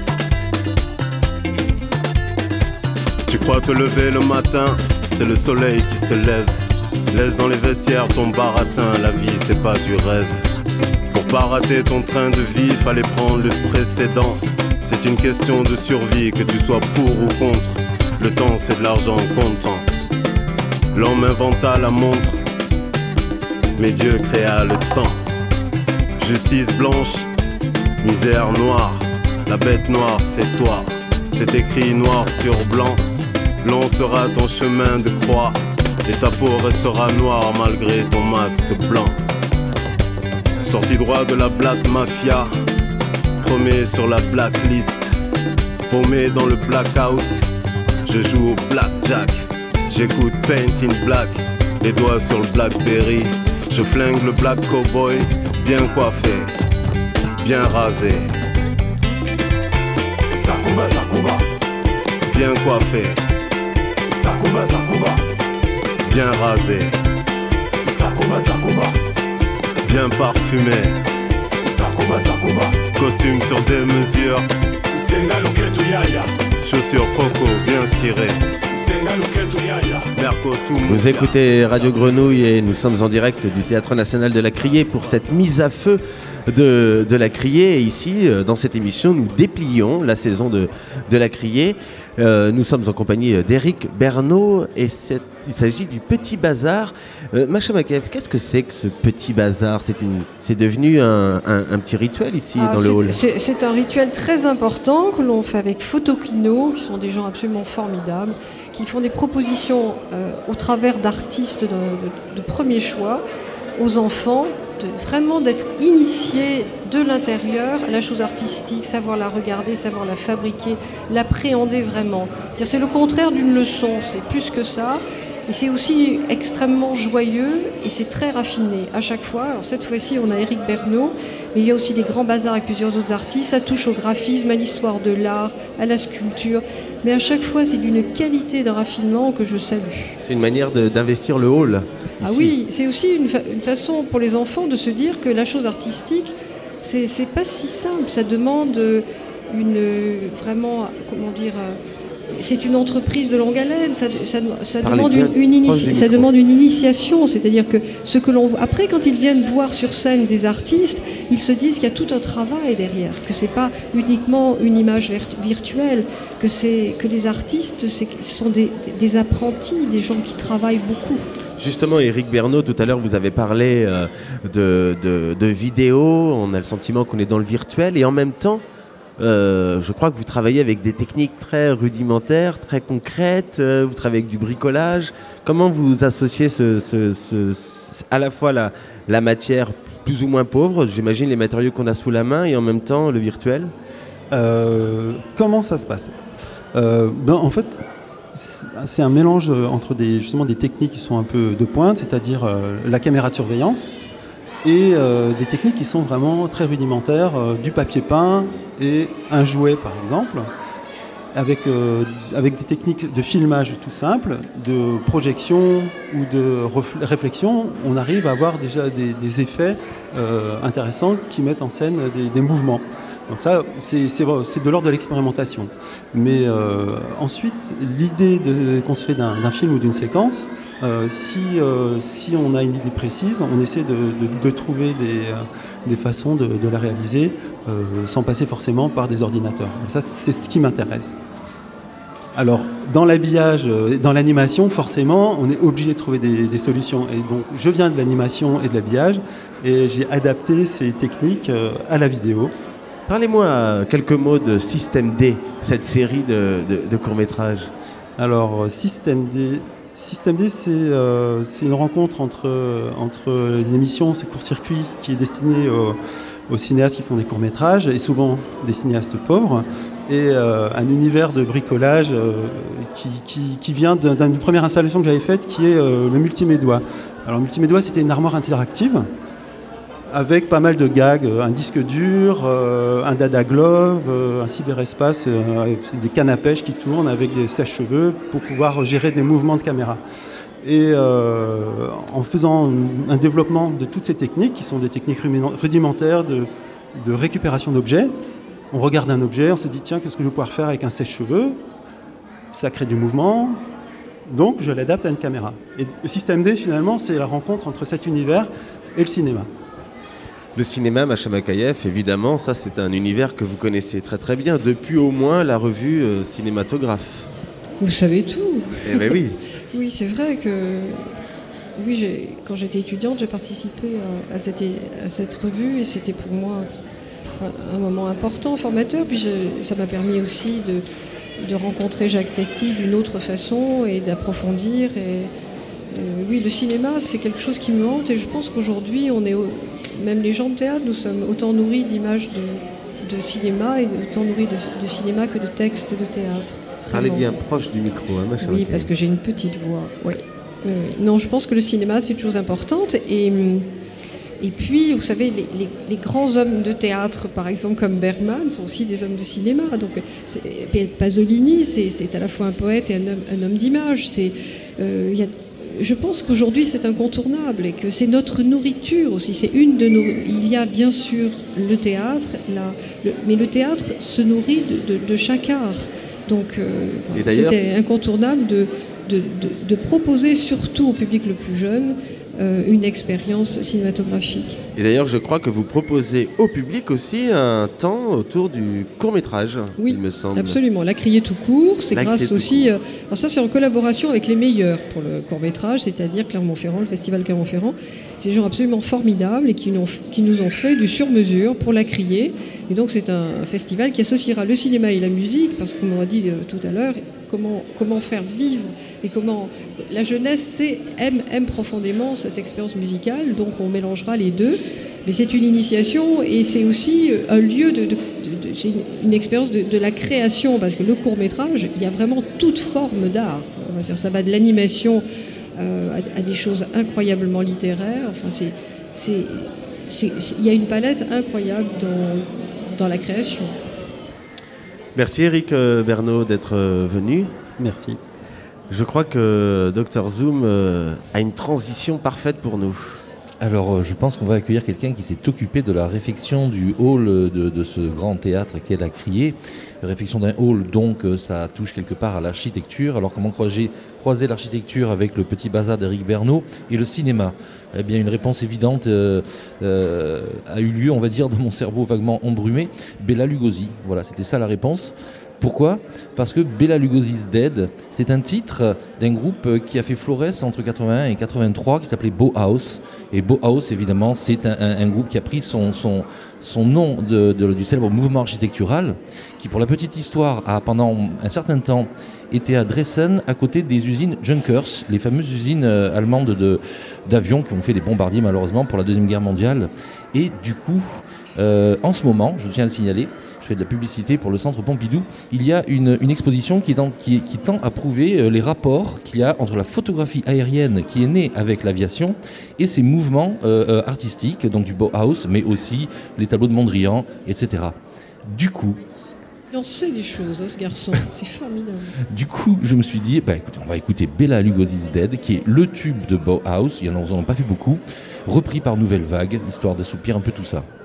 Tu crois te lever le matin, c'est le soleil qui se lève. Laisse dans les vestiaires ton baratin, la vie c'est pas du rêve. Pour pas rater ton train de vie, fallait prendre le précédent. C'est une question de survie, que tu sois pour ou contre. Le temps c'est de l'argent comptant. L'homme inventa la montre, mais Dieu créa le temps. Justice blanche, misère noire. La bête noire c'est toi. C'est écrit noir sur blanc. Long sera ton chemin de croix, et ta peau restera noire malgré ton masque blanc. Sorti droit de la Black Mafia, promets sur la blacklist, paumé dans le blackout, je joue au blackjack, j'écoute Paint in Black, les doigts sur le Blackberry, je flingue le black cowboy, bien coiffé, bien rasé. Sakuba bien coiffé, Sakuba Sakuba, bien rasé, Sakuba Sakuba, bien parfumé, Sakuba Sakuba, costume sur des mesures, Senga Luketu Yaya, chaussures coco bien cirées, Senga Luketu Yaya. Vous écoutez Radio Grenouille et nous sommes en direct du Théâtre National de la Criée pour cette mise à feu de, de la Criée. Et ici, dans cette émission, nous déplions la saison de, de la Criée. Euh, nous sommes en compagnie d'Éric Bernot et c'est, il s'agit du Petit Bazar. Euh, Macha Makayev, qu'est-ce que c'est que ce Petit Bazar? C'est, une, c'est devenu un, un, un petit rituel ici ah, dans le hall. C'est, c'est un rituel très important que l'on fait avec Photokino, qui sont des gens absolument formidables, qui font des propositions euh, au travers d'artistes de, de, de premier choix aux enfants, de, vraiment d'être initiés de l'intérieur à la chose artistique, savoir la regarder, savoir la fabriquer, l'appréhender vraiment. C'est-à-dire, c'est le contraire d'une leçon, c'est plus que ça. Et c'est aussi extrêmement joyeux et c'est très raffiné à chaque fois. Alors cette fois-ci, on a Éric Bernot, mais il y a aussi des grands bazars avec plusieurs autres artistes. Ça touche au graphisme, à l'histoire de l'art, à la sculpture. Mais à chaque fois, c'est d'une qualité, d'un raffinement que je salue. C'est une manière de, d'investir le hall. Ah ici. Oui, c'est aussi une, fa- une façon pour les enfants de se dire que la chose artistique, c'est, c'est pas si simple. Ça demande une vraiment, comment dire... C'est une entreprise de longue haleine, ça, ça, ça, demande, une, une inici- ça demande une initiation, c'est-à-dire que ce que l'on voit... Après, quand ils viennent voir sur scène des artistes, ils se disent qu'il y a tout un travail derrière, que c'est pas uniquement une image virtuelle, que, c'est, que les artistes c'est, ce sont des, des apprentis, des gens qui travaillent beaucoup. Justement, Éric Bernot, tout à l'heure, vous avez parlé euh, de, de, de vidéos, on a le sentiment qu'on est dans le virtuel, et en même temps, Euh, je crois que vous travaillez avec des techniques très rudimentaires, très concrètes, euh, vous travaillez avec du bricolage. Comment vous associez ce, ce, ce, ce, à la fois la, la matière plus ou moins pauvre, j'imagine les matériaux qu'on a sous la main, et en même temps le virtuel ? euh, Comment ça se passe ? euh, ben, En fait, c'est un mélange entre des, justement des techniques qui sont un peu de pointe, c'est-à-dire euh, la caméra de surveillance, et euh, des techniques qui sont vraiment très rudimentaires, euh, du papier peint et un jouet par exemple, avec, euh, avec des techniques de filmage tout simples, de projection ou de ref- réflexion, on arrive à avoir déjà des, des effets euh, intéressants qui mettent en scène des, des mouvements. Donc ça, c'est, c'est, c'est de l'ordre de l'expérimentation. Mais euh, ensuite, l'idée de, qu'on se fait d'un, d'un film ou d'une séquence, Euh, si, euh, si on a une idée précise, on essaie de, de, de trouver des, euh, des façons de, de la réaliser euh, sans passer forcément par des ordinateurs. Et ça, c'est ce qui m'intéresse. Alors, dans l'habillage, euh, dans l'animation, forcément, on est obligé de trouver des, des solutions. Et donc, je viens de l'animation et de l'habillage et j'ai adapté ces techniques euh, à la vidéo. Parlez-moi quelques mots de Système D, cette série de, de, de courts-métrages. Alors, Système D... Système D, c'est, euh, c'est une rencontre entre, entre une émission, c'est Court-Circuit, qui est destinée aux, aux cinéastes qui font des courts-métrages, et souvent des cinéastes pauvres, et euh, un univers de bricolage euh, qui, qui, qui vient d'un, d'une première installation que j'avais faite, qui est euh, le Multimédois. Alors, le Multimédois, c'était une armoire interactive, avec pas mal de gags, un disque dur, euh, un dada glove, euh, un cyberespace, euh, des cannes à pêche qui tournent avec des sèche-cheveux pour pouvoir gérer des mouvements de caméra. Et euh, en faisant un développement de toutes ces techniques, qui sont des techniques rudimentaires de, de récupération d'objets, on regarde un objet, on se dit tiens, qu'est-ce que je vais pouvoir faire avec un sèche-cheveux ? Ça crée du mouvement, donc je l'adapte à une caméra. Et le Système D, finalement, c'est la rencontre entre cet univers et le cinéma. Le cinéma, Macha Makayev, évidemment, ça c'est un univers que vous connaissez très très bien, depuis au moins la revue euh, Cinématographe. Vous savez tout. Eh bien oui. Oui, c'est vrai que oui, j'ai, quand j'étais étudiante, j'ai participé à, à, cette, à cette revue et c'était pour moi un, un moment important, formateur. Puis je, ça m'a permis aussi de, de rencontrer Jacques Tati d'une autre façon et d'approfondir. Et, euh, oui, le cinéma, c'est quelque chose qui me hante et je pense qu'aujourd'hui, on est... Au, même les gens de théâtre, nous sommes autant nourris d'images de, de cinéma et autant nourris de, de cinéma que de textes de théâtre. Parlez bien proche du micro, hein, Macha. Oui, parce que j'ai une petite voix. Oui. Oui, oui. Non, je pense que le cinéma, c'est une chose importante. Et Et puis, vous savez, les, les, les grands hommes de théâtre, par exemple, comme Bergman, sont aussi des hommes de cinéma. Donc, c'est, Pasolini, c'est, c'est à la fois un poète et un homme, un homme d'image. C'est, euh, y a, je pense qu'aujourd'hui, c'est incontournable et que c'est notre nourriture aussi. C'est une de nos. Il y a bien sûr le théâtre, la, le, mais le théâtre se nourrit de, de, de chaque art. Donc, euh, c'était incontournable de, de, de, de proposer, surtout au public le plus jeune, Euh, une expérience cinématographique. Et d'ailleurs, je crois que vous proposez au public aussi un temps autour du court-métrage, oui, il me semble. Absolument. La Criée tout court, c'est La grâce tout aussi... Court. Euh, alors ça, c'est en collaboration avec les meilleurs pour le court-métrage, c'est-à-dire Clermont-Ferrand, le Festival Clermont-Ferrand. C'est des gens absolument formidables et qui nous, ont, qui nous ont fait du sur-mesure pour La Criée. Et donc, c'est un, un festival qui associera le cinéma et la musique, parce que, comme on l'a dit euh, tout à l'heure, comment, comment faire vivre et comment... La jeunesse c'est, aime, aime profondément cette expérience musicale, donc on mélangera les deux. Mais c'est une initiation et c'est aussi un lieu de... de, de, de c'est une, une expérience de, de la création, parce que le court-métrage, il y a vraiment toute forme d'art. On va dire, ça va de l'animation euh, à, à des choses incroyablement littéraires. Enfin, c'est, c'est, c'est, c'est, il y a une palette incroyable dans, dans la création. Merci Eric Bernot d'être venu. Merci. Je crois que docteur Zoom euh, a une transition parfaite pour nous. Alors, euh, je pense qu'on va accueillir quelqu'un qui s'est occupé de la réfection du hall de, de ce grand théâtre qu'est la Criée. Réfection d'un hall, donc, euh, ça touche quelque part à l'architecture. Alors, comment croiser, croiser l'architecture avec le petit bazar d'Éric Bernot et le cinéma ? Eh bien, une réponse évidente euh, euh, a eu lieu, on va dire, dans mon cerveau vaguement embrumé. Bela Lugosi, voilà, c'était ça la réponse. Pourquoi ? Parce que Bela Lugosi's Dead, c'est un titre d'un groupe qui a fait florès entre quatre-vingt-un et quatre-vingt-trois, qui s'appelait Bauhaus. Et Bauhaus, évidemment, c'est un, un, un groupe qui a pris son, son, son nom de, de, du célèbre mouvement architectural, qui, pour la petite histoire, a pendant un certain temps été à Dresden, à côté des usines Junkers, les fameuses usines euh, allemandes de, d'avions qui ont fait des bombardiers, malheureusement, pour la Deuxième Guerre mondiale. Et du coup, euh, en ce moment, je tiens à le signaler, je fais de la publicité pour le Centre Pompidou, il y a une, une exposition qui, est dans, qui, qui tend à prouver euh, les rapports qu'il y a entre la photographie aérienne qui est née avec l'aviation et ces mouvements euh, euh, artistiques, donc du Bauhaus, mais aussi les tableaux de Mondrian, et cetera. Du coup... Il en sait des choses, hein, ce garçon, c'est formidable. Du coup, je me suis dit, bah, écoutez, on va écouter Bela Lugosi's Dead, qui est le tube de Bauhaus, il y en a, on n'en a pas fait beaucoup, repris par Nouvelle Vague, histoire d'assouplir un peu tout ça.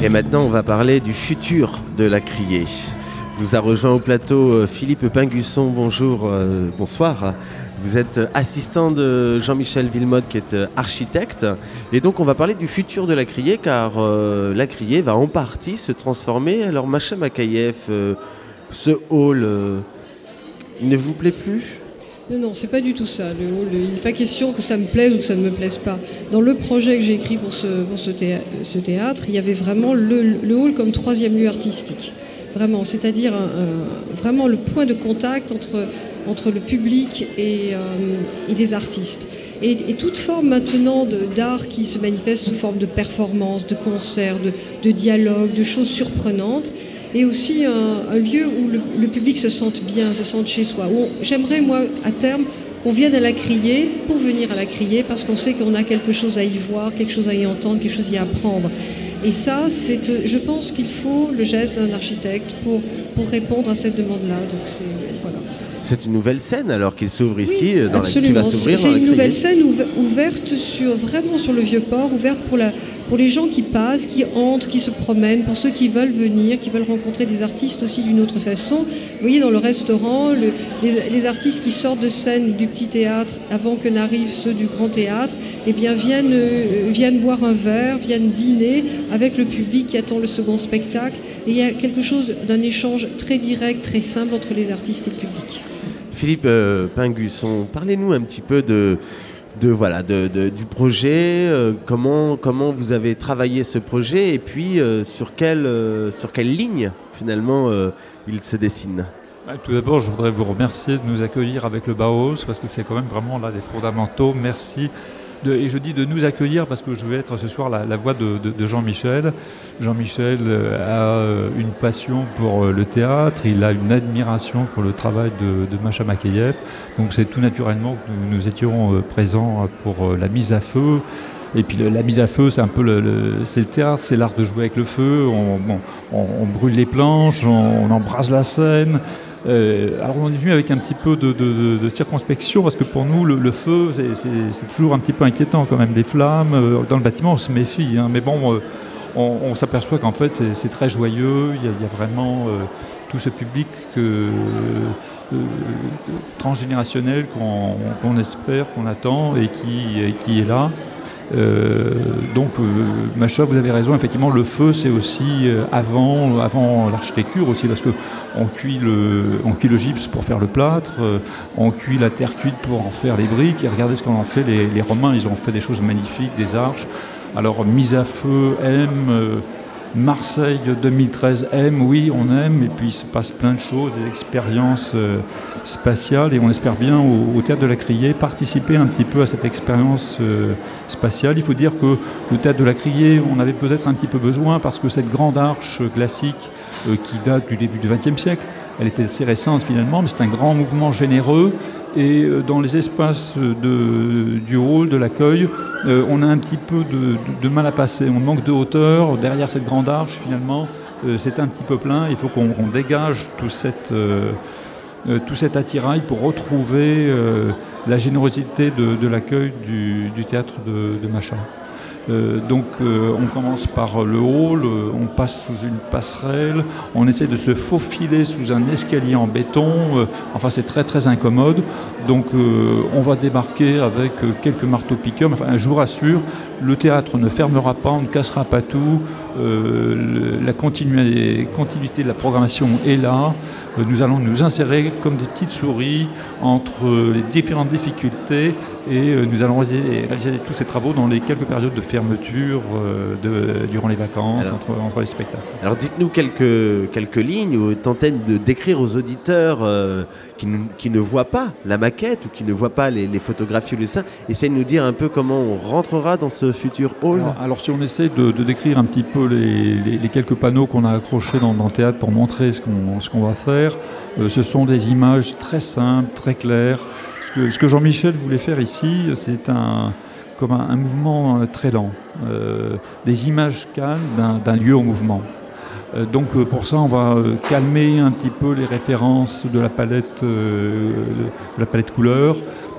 Et maintenant, on va parler du futur de la Criée. Nous a rejoint au plateau Philippe Pingusson. Bonjour, euh, bonsoir. Vous êtes assistant de Jean-Michel Villemotte, qui est architecte. Et donc, on va parler du futur de la Criée, car euh, la Criée va en partie se transformer. Alors, Macha Makayev, euh, ce hall, euh, il ne vous plaît plus ? Non, non, c'est pas du tout ça. Le hall, il n'est pas question que ça me plaise ou que ça ne me plaise pas. Dans le projet que j'ai écrit pour ce, pour ce, théâtre, ce théâtre, il y avait vraiment le, le hall comme troisième lieu artistique. Vraiment, c'est-à-dire un, un, vraiment le point de contact entre, entre le public et, euh, et les artistes. Et, et toute forme maintenant de, d'art qui se manifeste sous forme de performance, de concert, de, de dialogue, de choses surprenantes, et aussi un, un lieu où le, le public se sente bien, se sente chez soi. Où on, j'aimerais, moi, à terme, qu'on vienne à la Criée pour venir à la Criée, parce qu'on sait qu'on a quelque chose à y voir, quelque chose à y entendre, quelque chose à y apprendre. Et ça, c'est, je pense qu'il faut le geste d'un architecte pour, pour répondre à cette demande-là. Donc c'est, voilà. C'est une nouvelle scène alors qu'il s'ouvre ici, oui, dans absolument. La, qui va s'ouvrir c'est dans une la nouvelle Criée. scène ouv- ouverte sur, vraiment sur le Vieux-Port, ouverte pour, la, pour les gens qui passent, qui entrent, qui se promènent, pour ceux qui veulent venir, qui veulent rencontrer des artistes aussi d'une autre façon. Vous voyez, dans le restaurant, le, les, les artistes qui sortent de scène du petit théâtre avant que n'arrivent ceux du grand théâtre, eh bien, viennent, euh, viennent boire un verre, viennent dîner avec le public qui attend le second spectacle. Et il y a quelque chose d'un échange très direct, très simple entre les artistes et le public. Philippe euh, Pingusson, parlez-nous un petit peu de, de, voilà, de, de, du projet, euh, comment, comment vous avez travaillé ce projet et puis euh, sur, quelle, euh, sur quelle ligne finalement euh, il se dessine. Tout d'abord, je voudrais vous remercier de nous accueillir avec le Bauhaus parce que c'est quand même vraiment là des fondamentaux. Merci. De, et je dis de nous accueillir parce que je vais être ce soir la, la voix de, de, de Jean-Michel. Jean-Michel a une passion pour le théâtre, il a une admiration pour le travail de, de Macha Makayev. Donc c'est tout naturellement que nous, nous étions présents pour la mise à feu. Et puis le, la mise à feu, c'est un peu le, le, c'est le théâtre, c'est l'art de jouer avec le feu. On, bon, on, on brûle les planches, on, on embrase la scène. Euh, alors on est venu avec un petit peu de, de, de circonspection parce que pour nous le, le feu c'est, c'est, c'est toujours un petit peu inquiétant quand même, des flammes euh, dans le bâtiment on se méfie hein, mais bon euh, on, on s'aperçoit qu'en fait c'est, c'est très joyeux, il y a, il y a vraiment euh, tout ce public euh, euh, transgénérationnel qu'on, qu'on espère, qu'on attend et qui, et qui est là. Euh, donc euh, Macha, vous avez raison, effectivement le feu c'est aussi euh, avant, avant l'architecture aussi parce que on cuit le, on cuit le gypse pour faire le plâtre, euh, on cuit la terre cuite pour en faire les briques et regardez ce qu'en ont fait les, les Romains, ils ont fait des choses magnifiques, des arches. Alors mise à feu, M, euh, Marseille deux mille treize, M, oui on aime et puis il se passe plein de choses, des expériences euh, spatiales et on espère bien au, au Théâtre de la Criée participer un petit peu à cette expérience euh, spatiale. Il faut dire que le Théâtre de la Criée, on avait peut-être un petit peu besoin parce que cette grande arche classique euh, qui date du début du vingtième siècle, elle était assez récente finalement, mais c'est un grand mouvement généreux. Et dans les espaces de, du hall, de l'accueil, euh, on a un petit peu de, de, de mal à passer. On manque de hauteur. Derrière cette grande arche, finalement, euh, c'est un petit peu plein. Il faut qu'on, qu'on dégage tout, cette, euh, euh, tout cet attirail pour retrouver euh, la générosité de, de l'accueil du, du théâtre de, de Macha. Euh, donc euh, on commence par le hall, euh, on passe sous une passerelle, on essaie de se faufiler sous un escalier en béton, euh, enfin c'est très très incommode, donc euh, on va débarquer avec euh, quelques marteaux-piqueurs, mais enfin je vous rassure, le théâtre ne fermera pas, on ne cassera pas tout, euh, le, la continu- continuité de la programmation est là, euh, nous allons nous insérer comme des petites souris entre les différentes difficultés et euh, nous allons réaliser, réaliser tous ces travaux dans les quelques périodes de fermeture euh, de, durant les vacances, alors, entre, entre les spectacles. Alors dites-nous quelques, quelques lignes ou tentez de décrire aux auditeurs euh, qui, ne, qui ne voient pas la maquette ou qui ne voient pas les, les photographies ou les dessins, essayez de nous dire un peu comment on rentrera dans ce futur hall. Alors, alors si on essaie de, de décrire un petit peu les, les, les quelques panneaux qu'on a accrochés dans, dans le théâtre pour montrer ce qu'on, ce qu'on va faire, euh, ce sont des images très simples, très claires. Ce que, ce que Jean-Michel voulait faire ici, c'est un, comme un, un mouvement très lent, euh, des images calmes d'un, d'un lieu en mouvement. Euh, donc euh, pour ça, on va euh, calmer un petit peu les références de la palette, euh, de la palette couleur.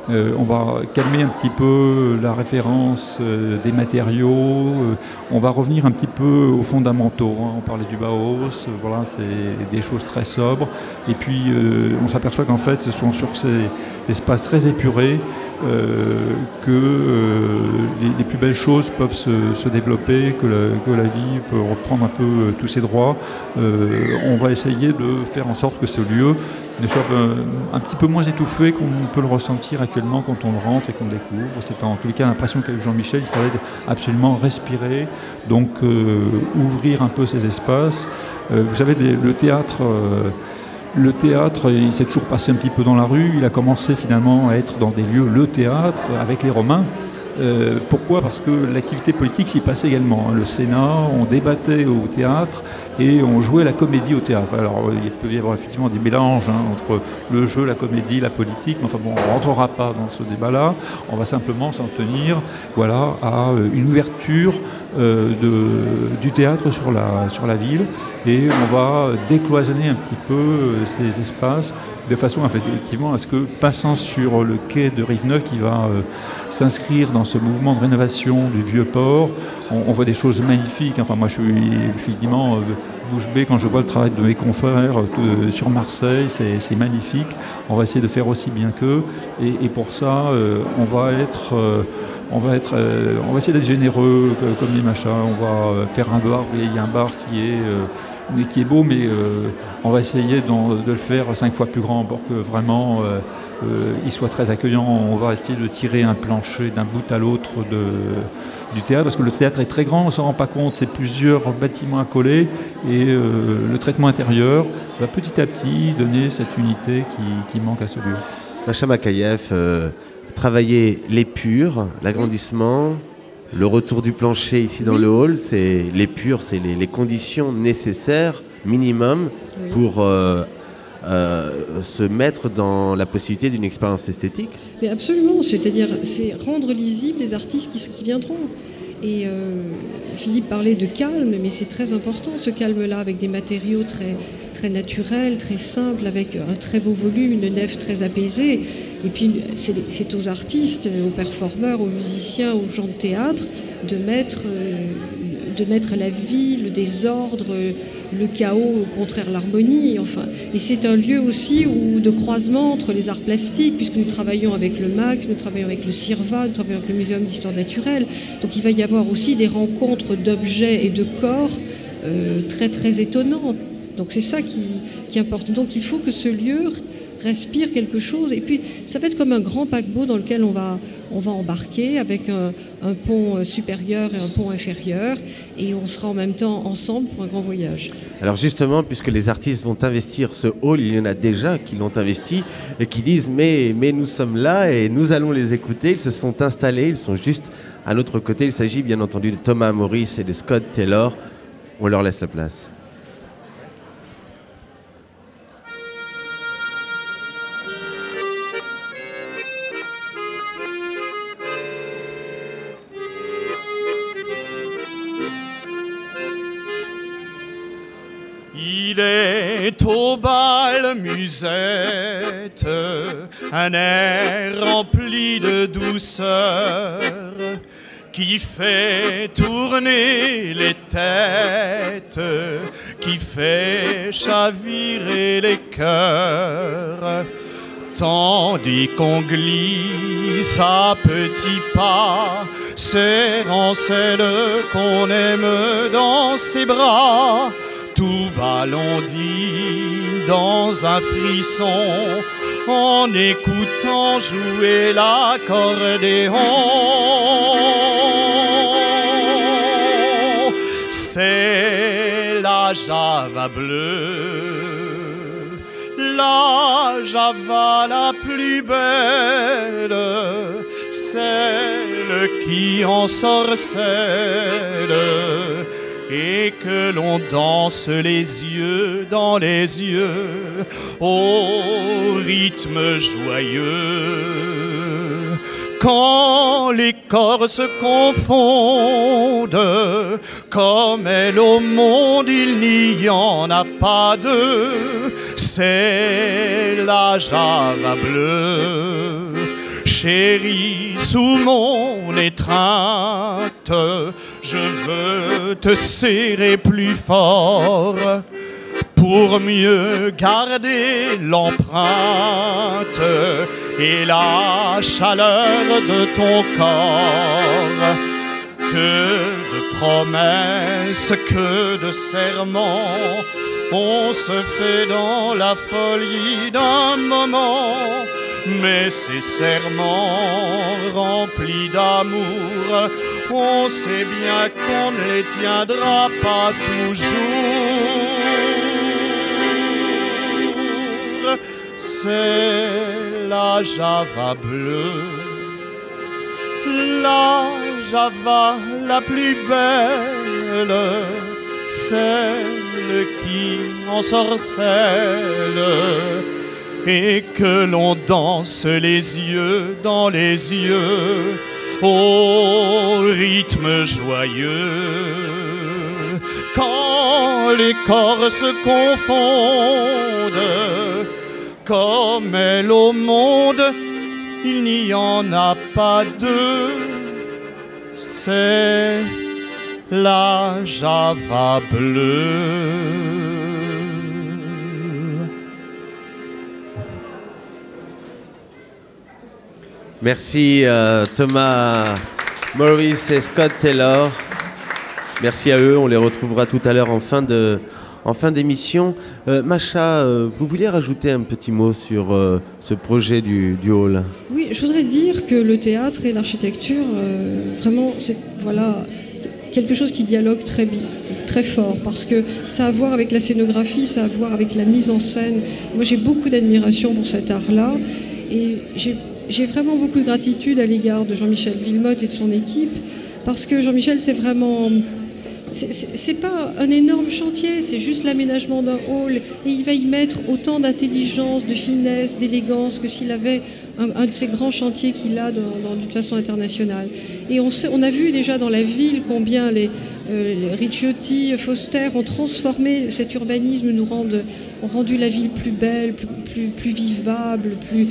Euh, on va calmer un petit peu la référence euh, des matériaux. Euh, on va revenir un petit peu aux fondamentaux. Hein. On parlait du Bauhaus, euh, voilà, c'est des choses très sobres. Et puis euh, on s'aperçoit qu'en fait, ce sont sur ces espaces très épurés euh, que euh, les, les plus belles choses peuvent se, se développer, que la, que la vie peut reprendre un peu euh, tous ses droits. Euh, on va essayer de faire en sorte que ce lieu ne soit un, un petit peu moins étouffé qu'on peut le ressentir actuellement quand on le rentre et qu'on le découvre. C'est en tous les cas l'impression qu'a eu Jean-Michel. Il fallait absolument respirer, donc euh, ouvrir un peu ces espaces. Euh, vous savez, des, le théâtre... Euh, Le théâtre, il s'est toujours passé un petit peu dans la rue. Il a commencé finalement à être dans des lieux, le théâtre, avec les Romains. Euh, pourquoi ? Parce que l'activité politique s'y passait également. Le Sénat, on débattait au théâtre et on jouait la comédie au théâtre. Alors il peut y avoir effectivement des mélanges hein, entre le jeu, la comédie, la politique. Mais enfin bon, on ne rentrera pas dans ce débat-là. On va simplement s'en tenir voilà, à une ouverture euh, de, du théâtre sur la, sur la ville. Et on va décloisonner un petit peu euh, ces espaces de façon effectivement à ce que, passant sur le quai de Rive-Neuve qui va euh, s'inscrire dans ce mouvement de rénovation du vieux port, on, on voit des choses magnifiques. Enfin, moi, je suis effectivement euh, bouche bée quand je vois le travail de mes confrères euh, sur Marseille, c'est, c'est magnifique. On va essayer de faire aussi bien qu'eux. Et, et pour ça, euh, on va être... Euh, On va, être, euh, on va essayer d'être généreux euh, comme les machins. On va euh, faire un bar. Il y a un bar qui est, euh, qui est beau, mais euh, on va essayer de, de le faire cinq fois plus grand pour que vraiment euh, euh, il soit très accueillant. On va essayer de tirer un plancher d'un bout à l'autre de, du théâtre, parce que le théâtre est très grand, on ne s'en rend pas compte. C'est plusieurs bâtiments accolés et euh, le traitement intérieur va petit à petit donner cette unité qui, qui manque à ce lieu. Macha Makayev, euh... travailler l'épure, l'agrandissement, le retour du plancher ici dans oui. le hall, c'est l'épure, c'est les, les conditions nécessaires, minimum, oui. pour euh, euh, se mettre dans la possibilité d'une expérience esthétique. Mais absolument, c'est-à-dire c'est rendre lisibles les artistes qui, qui viendront. Et euh, Philippe parlait de calme, mais c'est très important ce calme-là, avec des matériaux très, très naturels, très simples, avec un très beau volume, une nef très apaisée. Et puis c'est, c'est aux artistes, aux performeurs, aux musiciens, aux gens de théâtre de mettre, de mettre la vie, le désordre, le chaos, au contraire l'harmonie. Enfin, et c'est un lieu aussi où, de croisement entre les arts plastiques, puisque nous travaillons avec le M A C, nous travaillons avec le CIRVA, nous travaillons avec le Muséum d'histoire naturelle. Donc il va y avoir aussi des rencontres d'objets et de corps euh, très très étonnantes. Donc c'est ça qui, qui importe. Donc il faut que ce lieu respire quelque chose, et puis ça va être comme un grand paquebot dans lequel on va, on va embarquer avec un, un pont supérieur et un pont inférieur, et on sera en même temps ensemble pour un grand voyage. Alors justement, puisque les artistes vont investir ce hall, il y en a déjà qui l'ont investi et qui disent mais, mais nous sommes là et nous allons les écouter. Ils se sont installés, ils sont juste à l'autre côté. Il s'agit bien entendu de Thomas Morris et de Scott Taylor. On leur laisse la place. Il est au bal musette, un air rempli de douceur, qui fait tourner les têtes, qui fait chavirer les cœurs, tandis qu'on glisse à petits pas, serrant celle qu'on aime dans ses bras. Tout balondi dans un frisson en écoutant jouer l'accordéon. C'est la Java bleue, la Java la plus belle, celle qui ensorcelle et que l'on danse les yeux dans les yeux au rythme joyeux. Quand les corps se confondent, comme elle au monde il n'y en a pas deux, c'est la Java bleue. Chérie, sous mon étreinte, je veux te serrer plus fort pour mieux garder l'empreinte et la chaleur de ton corps. Que de promesses, que de serments, on se fait dans la folie d'un moment. Mais ces serments remplis d'amour, on sait bien qu'on ne les tiendra pas toujours. C'est la Java bleue, la Java la plus belle, celle qui ensorcelle et que l'on danse les yeux dans les yeux au rythme joyeux. Quand les corps se confondent, comme elle au monde, il n'y en a pas deux. C'est la Java bleue. Merci euh, Thomas Morris et Scott Taylor. Merci à eux, on les retrouvera tout à l'heure en fin de, en fin d'émission. Euh, Macha, euh, vous vouliez rajouter un petit mot sur euh, ce projet du, du hall ? Oui, je voudrais dire que le théâtre et l'architecture, euh, vraiment, c'est voilà, quelque chose qui dialogue très bien, très fort, parce que ça a à voir avec la scénographie, ça a à voir avec la mise en scène. Moi, j'ai beaucoup d'admiration pour cet art-là, et j'ai J'ai vraiment beaucoup de gratitude à l'égard de Jean-Michel Wilmotte et de son équipe, parce que Jean-Michel, c'est vraiment... C'est, c'est, c'est pas un énorme chantier, c'est juste l'aménagement d'un hall, et il va y mettre autant d'intelligence, de finesse, d'élégance que s'il avait un, un de ces grands chantiers qu'il a dans, dans, d'une façon internationale. Et on, sait, on a vu déjà dans la ville combien les, euh, les Ricciotti, Foster ont transformé cet urbanisme, nous rendent, ont rendu la ville plus belle, plus, plus, plus vivable, plus...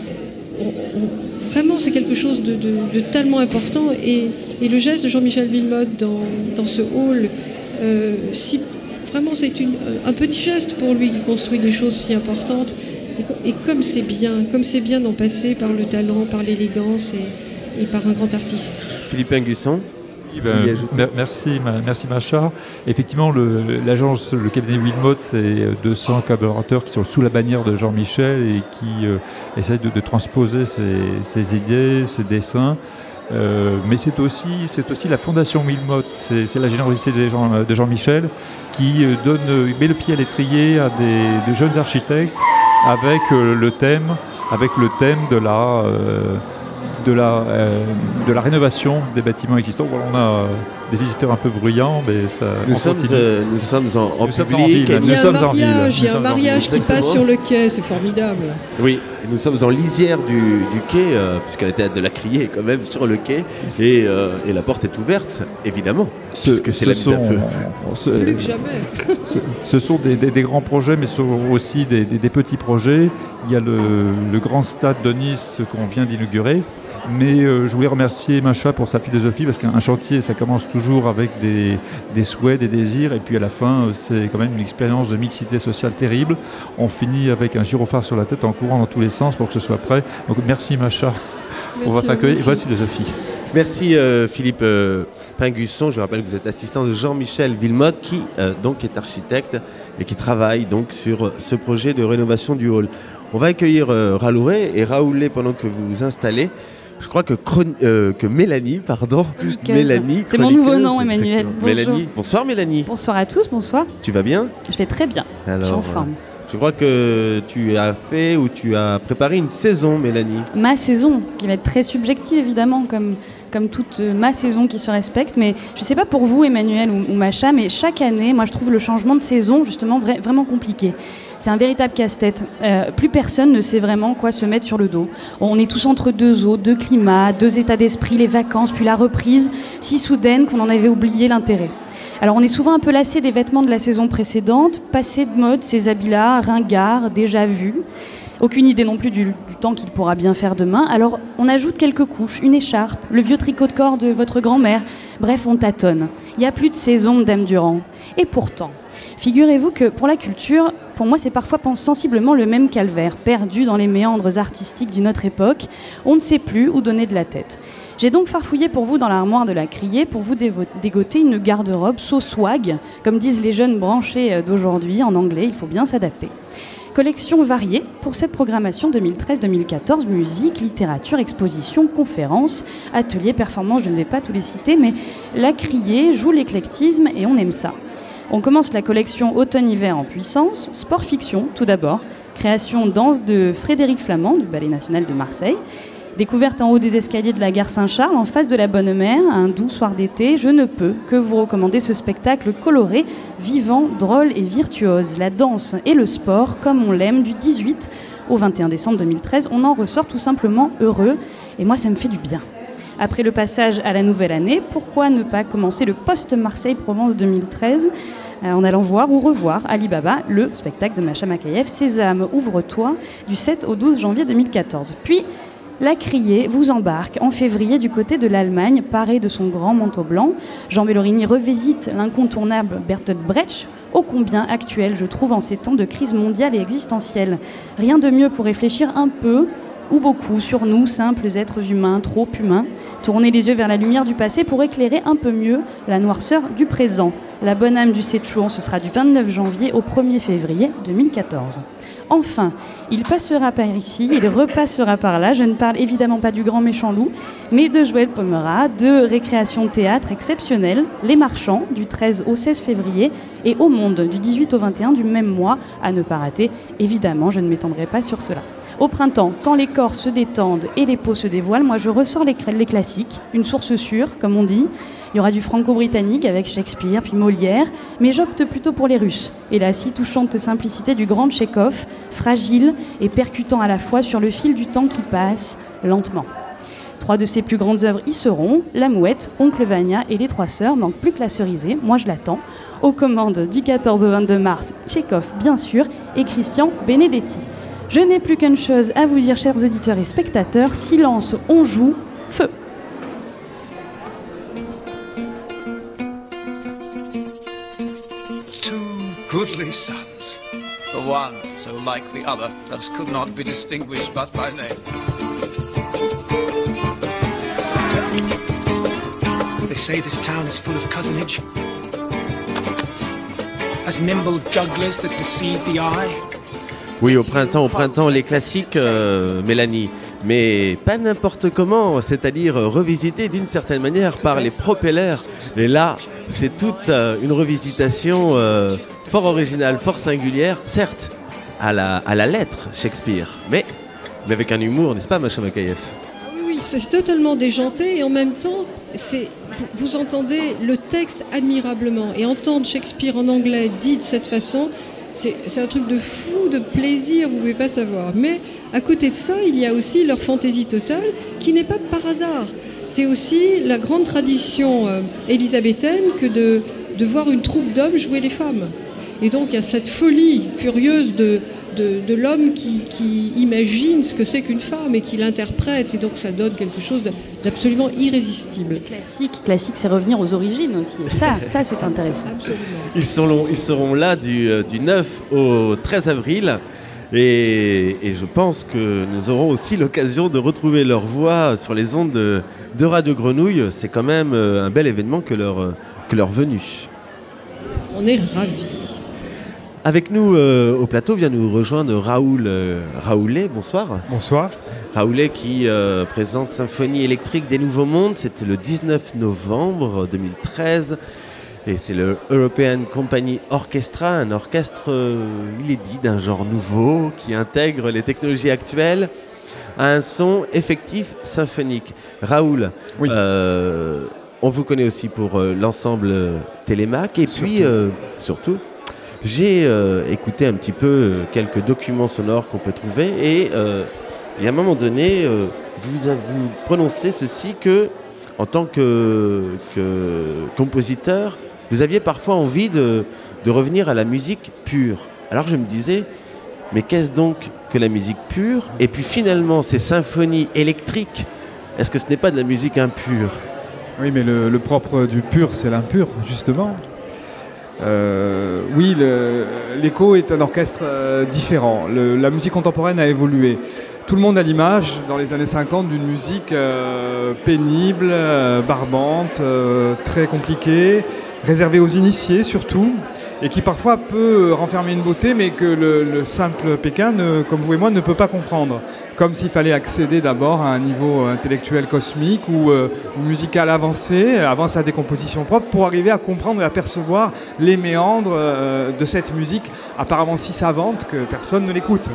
On, on, vraiment, c'est quelque chose de, de, de tellement important, et, et le geste de Jean-Michel Wilmotte dans, dans ce hall, euh, si, vraiment c'est une, un petit geste pour lui qui construit des choses si importantes, et, et comme c'est bien, comme c'est bien d'en passer par le talent, par l'élégance et, et par un grand artiste. Philippe Ingusson. Ben, merci, merci Macha. Effectivement, le, l'agence, le cabinet Wilmotte, c'est deux cents collaborateurs qui sont sous la bannière de Jean-Michel et qui euh, essayent de, de transposer ses, ses idées, ses dessins. Euh, mais c'est aussi, c'est aussi la fondation Wilmotte, c'est, c'est la générosité de, Jean, de Jean-Michel qui donne, met le pied à l'étrier à des, de jeunes architectes avec euh, le thème, avec le thème de la... Euh, De la, euh, de la rénovation des bâtiments existants. Voilà, on a euh, des visiteurs un peu bruyants, mais ça. Nous, sommes, euh, nous sommes en, en nous public. Sommes en il y a nous un mariage, il y a un mariage qui passe sur le quai, c'est formidable. Oui, nous sommes en lisière du, du quai, euh, puisqu'à la théâtre de la Criée est quand même sur le quai, et, euh, et la porte est ouverte, évidemment, ce, puisque c'est ce la mise à feu. Ce, Plus que jamais. ce, ce sont des, des, des grands projets, mais ce sont aussi des, des, des petits projets. Il y a le, le grand stade de Nice qu'on vient d'inaugurer. Mais euh, je voulais remercier Macha pour sa philosophie, parce qu'un chantier, ça commence toujours avec des, des souhaits, des désirs, et puis à la fin, c'est quand même une expérience de mixité sociale terrible. On finit avec un gyrophare sur la tête en courant dans tous les sens pour que ce soit prêt. Donc merci Macha pour votre accueil et votre philosophie. Merci euh, Philippe euh, Pingusson. Je rappelle que vous êtes assistant de Jean-Michel Wilmotte, qui euh, donc est architecte et qui travaille donc sur ce projet de rénovation du hall. On va accueillir euh, Ralouré et Raoulé pendant que vous vous installez. Je crois que, Chron- euh, que Mélanie, pardon, Mélanie, c'est mon nouveau nom, Emmanuel. Mélanie, bonsoir Mélanie. Bonsoir à tous, bonsoir. Tu vas bien ? Je vais très bien. Alors, je suis en forme. Euh, je crois que tu as fait ou tu as préparé une saison, Mélanie. Ma saison, qui va être très subjective évidemment, comme comme toute euh, ma saison qui se respecte. Mais je ne sais pas pour vous, Emmanuel ou, ou Macha, mais chaque année, moi je trouve le changement de saison justement vra- vraiment compliqué. C'est un véritable casse-tête. Euh, plus personne ne sait vraiment quoi se mettre sur le dos. On est tous entre deux eaux, deux climats, deux états d'esprit, les vacances, puis la reprise, si soudaine qu'on en avait oublié l'intérêt. Alors on est souvent un peu lassé des vêtements de la saison précédente, passé de mode ces habits-là, ringards, déjà vus. Aucune idée non plus du, du temps qu'il pourra bien faire demain, alors on ajoute quelques couches, une écharpe, le vieux tricot de corps de votre grand-mère. Bref, on tâtonne. Il n'y a plus de saison, Dame Durand. Et pourtant, figurez-vous que pour la culture, pour moi c'est parfois sensiblement le même calvaire, perdu dans les méandres artistiques d'une autre époque. On ne sait plus où donner de la tête. J'ai donc farfouillé pour vous dans l'armoire de la Criée pour vous dévo- dégoter une garde-robe so swag, comme disent les jeunes branchés d'aujourd'hui en anglais, il faut bien s'adapter. Collection variée pour cette programmation deux mille treize deux mille quatorze, musique, littérature, exposition, conférences, ateliers, performances, je ne vais pas tous les citer, mais la Criée joue l'éclectisme et on aime ça. On commence la collection automne-hiver en puissance, sport-fiction tout d'abord, création danse de Frédéric Flamand du Ballet National de Marseille, découverte en haut des escaliers de la gare Saint-Charles, en face de la Bonne Mère, un doux soir d'été, je ne peux que vous recommander ce spectacle coloré, vivant, drôle et virtuose. La danse et le sport, comme on l'aime, du dix-huit au vingt et un décembre deux mille treize, on en ressort tout simplement heureux, et moi ça me fait du bien. Après le passage à la nouvelle année, pourquoi ne pas commencer le post-Marseille-Provence deux mille treize euh, en allant voir ou revoir Alibaba, le spectacle de Macha Makayev, Sésame, ouvre-toi, du sept au douze janvier deux mille quatorze. Puis, la Criée vous embarque en février du côté de l'Allemagne, paré de son grand manteau blanc. Jean Bellorini revisite l'incontournable Bertolt Brecht, ô combien actuel, je trouve, en ces temps de crise mondiale et existentielle. Rien de mieux pour réfléchir un peu ou beaucoup sur nous, simples êtres humains, trop humains. Tourner les yeux vers la lumière du passé pour éclairer un peu mieux la noirceur du présent. La bonne âme du Séchouan, ce sera du vingt-neuf janvier au premier février deux mille quatorze. Enfin, il passera par ici, il repassera par là. Je ne parle évidemment pas du grand méchant loup, mais de Joël Pomera, de Récréation Théâtre exceptionnelle, Les Marchands, du treize au seize février, et Au Monde, du dix-huit au vingt et un du même mois, à ne pas rater. Évidemment, je ne m'étendrai pas sur cela. Au printemps, quand les corps se détendent et les peaux se dévoilent, moi je ressors les, les classiques, une source sûre, comme on dit. Il y aura du franco-britannique avec Shakespeare, puis Molière, mais j'opte plutôt pour les Russes. Et la si touchante simplicité du grand Tchekhov, fragile et percutant à la fois sur le fil du temps qui passe lentement. Trois de ses plus grandes œuvres y seront, La Mouette, Oncle Vania et Les Trois Sœurs, manque plus que la cerisée, moi je l'attends. Aux commandes du quatorze au vingt-deux mars, Tchekhov bien sûr, et Christian Benedetti. Je n'ai plus qu'une chose à vous dire, chers auditeurs et spectateurs, silence, on joue, feu. Goodly sons, the one so like the other as could not be distinguished but by name. They say this town is full of cousinage, as nimble jugglers that deceive the eye. Oui, au printemps, au printemps, les classiques, euh, Mélanie, mais pas n'importe comment, c'est-à-dire revisité d'une certaine manière par les propellers. Et là, c'est toute euh, une revisitation euh, fort originale, fort singulière, certes, à la, à la lettre Shakespeare, mais, mais avec un humour, n'est-ce pas, Macha Makayev ? Oui, oui, c'est totalement déjanté et en même temps, c'est, vous, vous entendez le texte admirablement. Et entendre Shakespeare en anglais dit de cette façon, c'est, c'est un truc de fou, de plaisir, vous ne pouvez pas savoir. Mais à côté de ça, il y a aussi leur fantaisie totale qui n'est pas par hasard. C'est aussi la grande tradition euh, élisabéthaine que de, de voir une troupe d'hommes jouer les femmes. Et donc il y a cette folie furieuse de, de, de l'homme qui, qui imagine ce que c'est qu'une femme et qui l'interprète. Et donc ça donne quelque chose d'absolument irrésistible. Classique, classique, c'est revenir aux origines aussi. Et ça, ça c'est intéressant. Absolument. Ils seront, ils seront là du, du neuf au treize avril. Et, et je pense que nous aurons aussi l'occasion de retrouver leur voix sur les ondes de, de Radio Grenouille. C'est quand même un bel événement que leur, que leur venue. On est ravis. Avec nous euh, au plateau vient nous rejoindre Raoul euh, Raoulet, bonsoir. Bonsoir. Raoulet qui euh, présente Symphonie électrique des Nouveaux Mondes, c'était le dix-neuf novembre deux mille treize. Et c'est le European Company Orchestra, un orchestre, euh, il est dit, d'un genre nouveau, qui intègre les technologies actuelles à un son effectif symphonique. Raoul, oui. euh, on vous connaît aussi pour euh, l'ensemble Télémac, et surtout. puis, euh, surtout, j'ai euh, écouté un petit peu euh, quelques documents sonores qu'on peut trouver, et euh, à un moment donné, euh, vous, vous prononcez ceci que, en tant que, que compositeur, vous aviez parfois envie de, de revenir à la musique pure. Alors je me disais, Mais qu'est-ce donc que la musique pure? Et puis finalement, ces symphonies électriques, est-ce que ce n'est pas de la musique impure? Oui, mais le, le propre du pur, c'est l'impur, justement. Euh, oui, le, l'écho est un orchestre euh, différent. Le, la musique contemporaine a évolué. Tout le monde a l'image, dans les années cinquante, d'une musique euh, pénible, euh, barbante, euh, très compliquée, réservée aux initiés surtout, et qui parfois peut renfermer une beauté, mais que le, le simple Pékin, ne, comme vous et moi, ne peut pas comprendre. Comme s'il fallait accéder d'abord à un niveau intellectuel cosmique ou, euh, ou musical avancé, avancer à des compositions propres, pour arriver à comprendre et à percevoir les méandres euh, de cette musique apparemment si savante que personne ne l'écoute.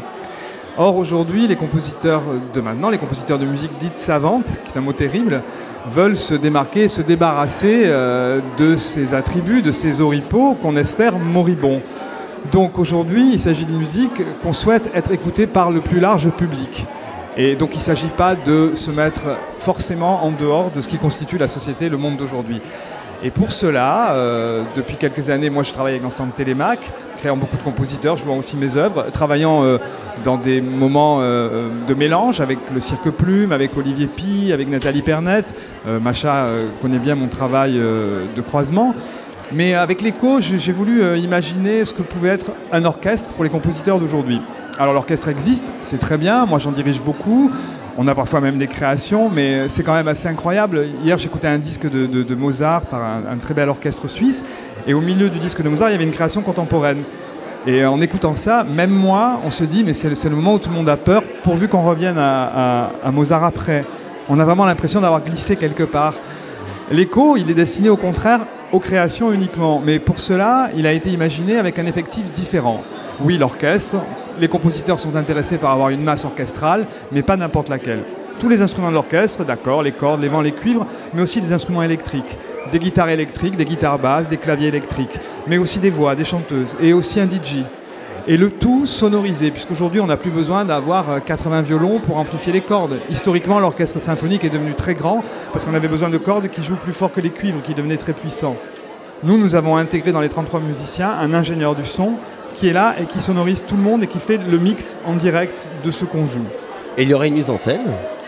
Or aujourd'hui, les compositeurs de maintenant, les compositeurs de musique dite savante, qui est un mot terrible, veulent se démarquer, se débarrasser euh, de ces attributs, de ces oripeaux qu'on espère moribonds. Donc aujourd'hui, il s'agit de musique qu'on souhaite être écoutée par le plus large public. Et donc il ne s'agit pas de se mettre forcément en dehors de ce qui constitue la société, le monde d'aujourd'hui. Et pour cela, euh, depuis quelques années, moi je travaille avec l'ensemble Télémac, créant beaucoup de compositeurs, jouant aussi mes œuvres, travaillant euh, dans des moments euh, de mélange avec le Cirque Plume, avec Olivier Py, avec Nathalie Pernette. Euh, Macha euh, connaît bien mon travail euh, de croisement. Mais avec l'écho, j'ai voulu euh, imaginer ce que pouvait être un orchestre pour les compositeurs d'aujourd'hui. Alors l'orchestre existe, c'est très bien, moi j'en dirige beaucoup, on a parfois même des créations, mais c'est quand même assez incroyable. Hier j'écoutais un disque de, de, de Mozart par un, un très bel orchestre suisse, et au milieu du disque de Mozart, il y avait une création contemporaine. Et en écoutant ça, même moi, on se dit, mais c'est le, le moment où tout le monde a peur, pourvu qu'on revienne à, à, à Mozart après. On a vraiment l'impression d'avoir glissé quelque part. L'écho, il est destiné au contraire aux créations uniquement, mais pour cela, il a été imaginé avec un effectif différent. Oui, l'orchestre, les compositeurs sont intéressés par avoir une masse orchestrale, mais pas n'importe laquelle. Tous les instruments de l'orchestre, d'accord, les cordes, les vents, les cuivres, mais aussi des instruments électriques, des guitares électriques, des guitares basses, des claviers électriques, mais aussi des voix, des chanteuses, et aussi un D J. Et le tout sonorisé, puisqu'aujourd'hui on n'a plus besoin d'avoir quatre-vingts violons pour amplifier les cordes. Historiquement, l'orchestre symphonique est devenu très grand parce qu'on avait besoin de cordes qui jouent plus fort que les cuivres, qui devenaient très puissants. Nous, nous avons intégré dans les trente-trois musiciens un ingénieur du son qui est là et qui sonorise tout le monde et qui fait le mix en direct de ce qu'on joue. Et il y aura une mise en scène ?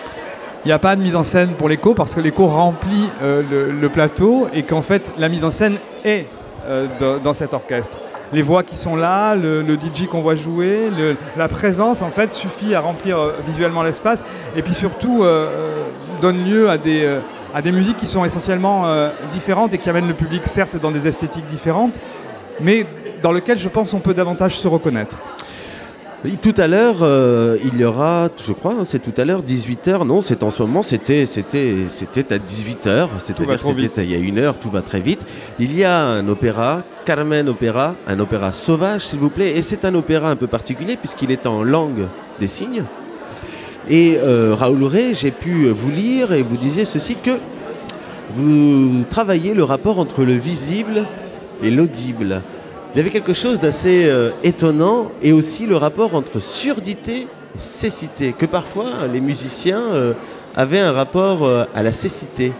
Il n'y a pas de mise en scène pour l'écho parce que l'écho remplit euh, le, le plateau et qu'en fait la mise en scène est euh, dans, dans cet orchestre. Les voix qui sont là, le, le D J qu'on voit jouer, le, la présence en fait suffit à remplir euh, visuellement l'espace et puis surtout euh, donne lieu à des, euh, à des musiques qui sont essentiellement euh, différentes et qui amènent le public certes dans des esthétiques différentes, mais dans lesquelles je pense on peut davantage se reconnaître. Oui, tout à l'heure, euh, il y aura, je crois, hein, c'est tout à l'heure, dix-huit heures, non, c'est en ce moment, c'était, c'était, c'était à dix-huit heures, c'est-à-dire c'était il y a une heure, tout va très vite. Il y a un opéra, Carmen Opéra, un opéra sauvage, s'il vous plaît, et c'est un opéra un peu particulier puisqu'il est en langue des signes. Et euh, Raoul Ray, j'ai pu vous lire et vous disiez ceci, que vous travaillez le rapport entre le visible et l'audible. Il y avait quelque chose d'assez euh, étonnant et aussi le rapport entre surdité et cécité, que parfois les musiciens euh, avaient un rapport euh, à la cécité.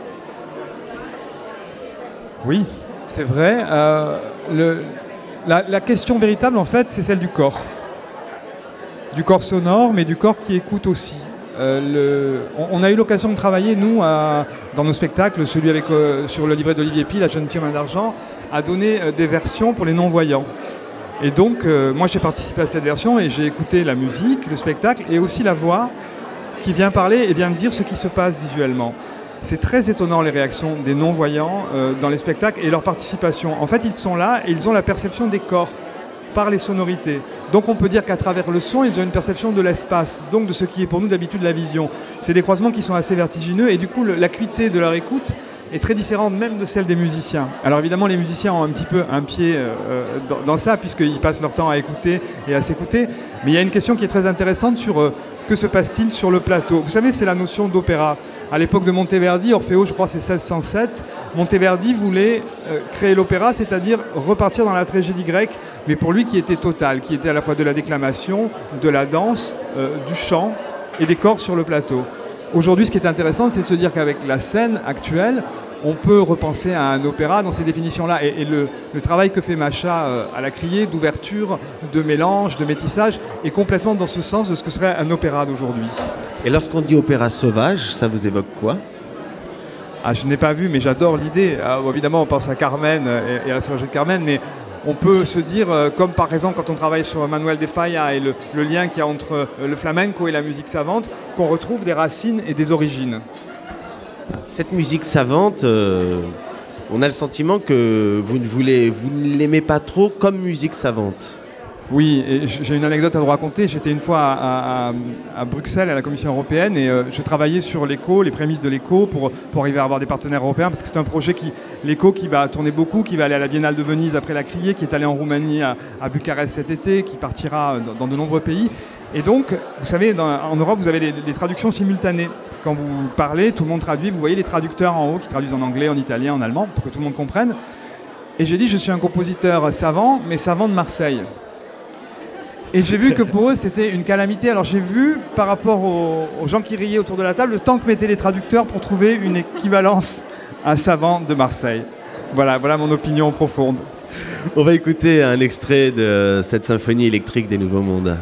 Oui, c'est vrai. Euh, le, la, la question véritable, en fait, c'est celle du corps. Du corps sonore, mais du corps qui écoute aussi. Euh, le, on, on a eu l'occasion de travailler, nous, à, dans nos spectacles, celui avec, euh, sur le livret d'Olivier Py, La jeune fille aux mains d'argent, a donné euh, des versions pour les non-voyants. Et donc, euh, moi j'ai participé à cette version et j'ai écouté la musique, le spectacle et aussi la voix qui vient parler et vient dire ce qui se passe visuellement. C'est très étonnant les réactions des non-voyants euh, dans les spectacles et leur participation. En fait, ils sont là et ils ont la perception des corps par les sonorités. Donc on peut dire qu'à travers le son, ils ont une perception de l'espace, donc de ce qui est pour nous d'habitude la vision. C'est des croisements qui sont assez vertigineux et du coup le, l'acuité de leur écoute est très différente même de celle des musiciens. Alors évidemment les musiciens ont un petit peu un pied euh, dans, dans ça puisqu'ils passent leur temps à écouter et à s'écouter, mais il y a une question qui est très intéressante sur euh, que se passe-t-il sur le plateau. Vous savez, c'est la notion d'opéra. À l'époque de Monteverdi, Orfeo, je crois c'est seize cent sept, Monteverdi voulait euh, créer l'opéra, c'est-à-dire repartir dans la tragédie grecque, mais pour lui qui était totale, qui était à la fois de la déclamation, de la danse, euh, du chant et des corps sur le plateau. Aujourd'hui, ce qui est intéressant, c'est de se dire qu'avec la scène actuelle, on peut repenser à un opéra dans ces définitions-là. Et, et le, le travail que fait Macha euh, à la Criée, d'ouverture, de mélange, de métissage, est complètement dans ce sens de ce que serait un opéra d'aujourd'hui. Et lorsqu'on dit opéra sauvage, ça vous évoque quoi ? Ah, je n'ai pas vu, mais j'adore l'idée. Ah, bon, évidemment, on pense à Carmen et, et à la sauvagerie de Carmen, mais on peut se dire, euh, comme par exemple quand on travaille sur Manuel de Falla et le, le lien qu'il y a entre euh, le flamenco et la musique savante, qu'on retrouve des racines et des origines. Cette musique savante, euh, on a le sentiment que vous ne, voulez, vous ne l'aimez pas trop comme musique savante. Oui, et j'ai une anecdote à vous raconter. J'étais une fois à, à, à Bruxelles, à la Commission européenne, et euh, je travaillais sur l'écho, les prémices de l'écho, pour, pour arriver à avoir des partenaires européens, parce que c'est un projet qui, l'écho qui va tourner beaucoup, qui va aller à la Biennale de Venise après la Criée, qui est allé en Roumanie, à, à Bucarest cet été, qui partira dans, dans de nombreux pays. Et donc, vous savez, dans, en Europe, vous avez des, des traductions simultanées. Quand vous parlez, tout le monde traduit, vous voyez les traducteurs en haut qui traduisent en anglais, en italien, en allemand, pour que tout le monde comprenne. Et j'ai dit, je suis un compositeur savant, mais savant de Marseille. Et j'ai vu que pour eux, c'était une calamité. Alors j'ai vu, par rapport aux, aux gens qui riaient autour de la table, le temps que mettaient les traducteurs pour trouver une équivalence à savant de Marseille. Voilà, voilà mon opinion profonde. On va écouter un extrait de cette symphonie électrique des Nouveaux Mondes.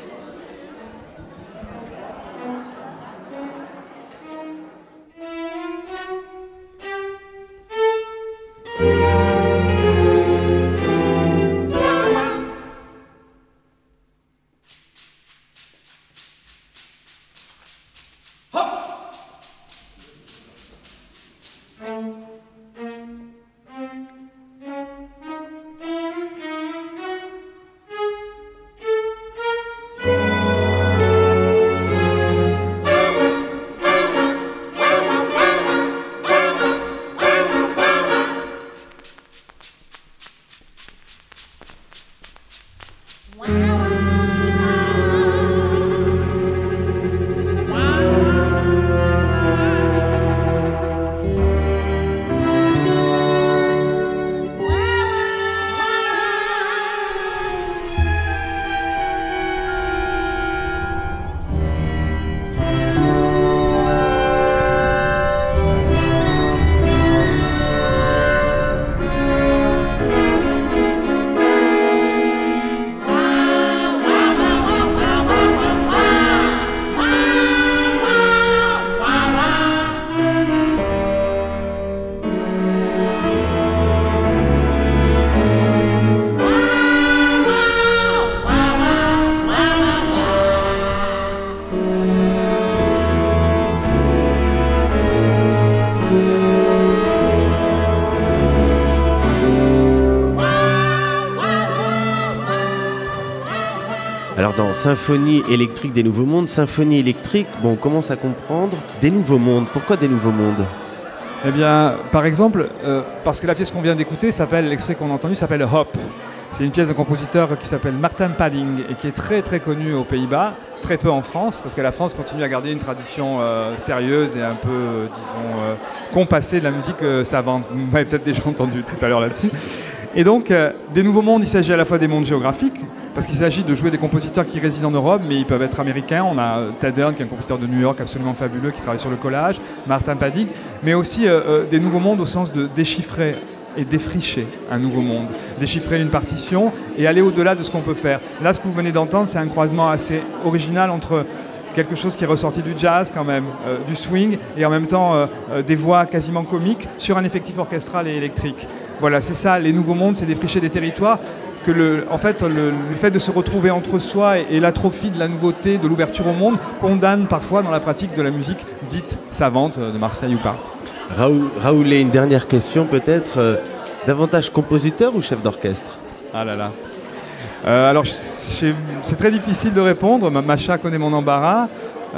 Alors dans Symphonie électrique des Nouveaux Mondes, Symphonie électrique, bon, on commence à comprendre des Nouveaux Mondes. Pourquoi des Nouveaux Mondes ? Eh bien, par exemple, euh, parce que la pièce qu'on vient d'écouter s'appelle, l'extrait qu'on a entendu s'appelle Hop. C'est une pièce d'un compositeur qui s'appelle Martin Padding et qui est très très connu aux Pays-Bas, très peu en France, parce que la France continue à garder une tradition euh, sérieuse et un peu, euh, disons, euh, compassée de la musique euh, savante. Vous m'avez peut-être déjà entendu tout à l'heure là-dessus. Et donc, euh, des Nouveaux Mondes, il s'agit à la fois des mondes géographiques, parce qu'il s'agit de jouer des compositeurs qui résident en Europe, mais ils peuvent être américains. On a Ted Hearn, qui est un compositeur de New York absolument fabuleux, qui travaille sur le collage, Martin Padding, mais aussi euh, euh, des Nouveaux Mondes au sens de déchiffrer et défricher un nouveau monde, déchiffrer une partition et aller au-delà de ce qu'on peut faire. Là, ce que vous venez d'entendre, c'est un croisement assez original entre quelque chose qui est ressorti du jazz quand même, euh, du swing, et en même temps euh, euh, des voix quasiment comiques sur un effectif orchestral et électrique. Voilà, c'est ça, les Nouveaux Mondes, c'est défricher des territoires que le, en fait, le, le fait de se retrouver entre soi et, et l'atrophie de la nouveauté, de l'ouverture au monde, condamne parfois dans la pratique de la musique dite savante, de Marseille ou pas. Raoul, Raoul, une dernière question peut-être, euh, davantage compositeur ou chef d'orchestre ? Ah là là. Euh, alors, c'est très difficile de répondre, Macha connaît mon embarras.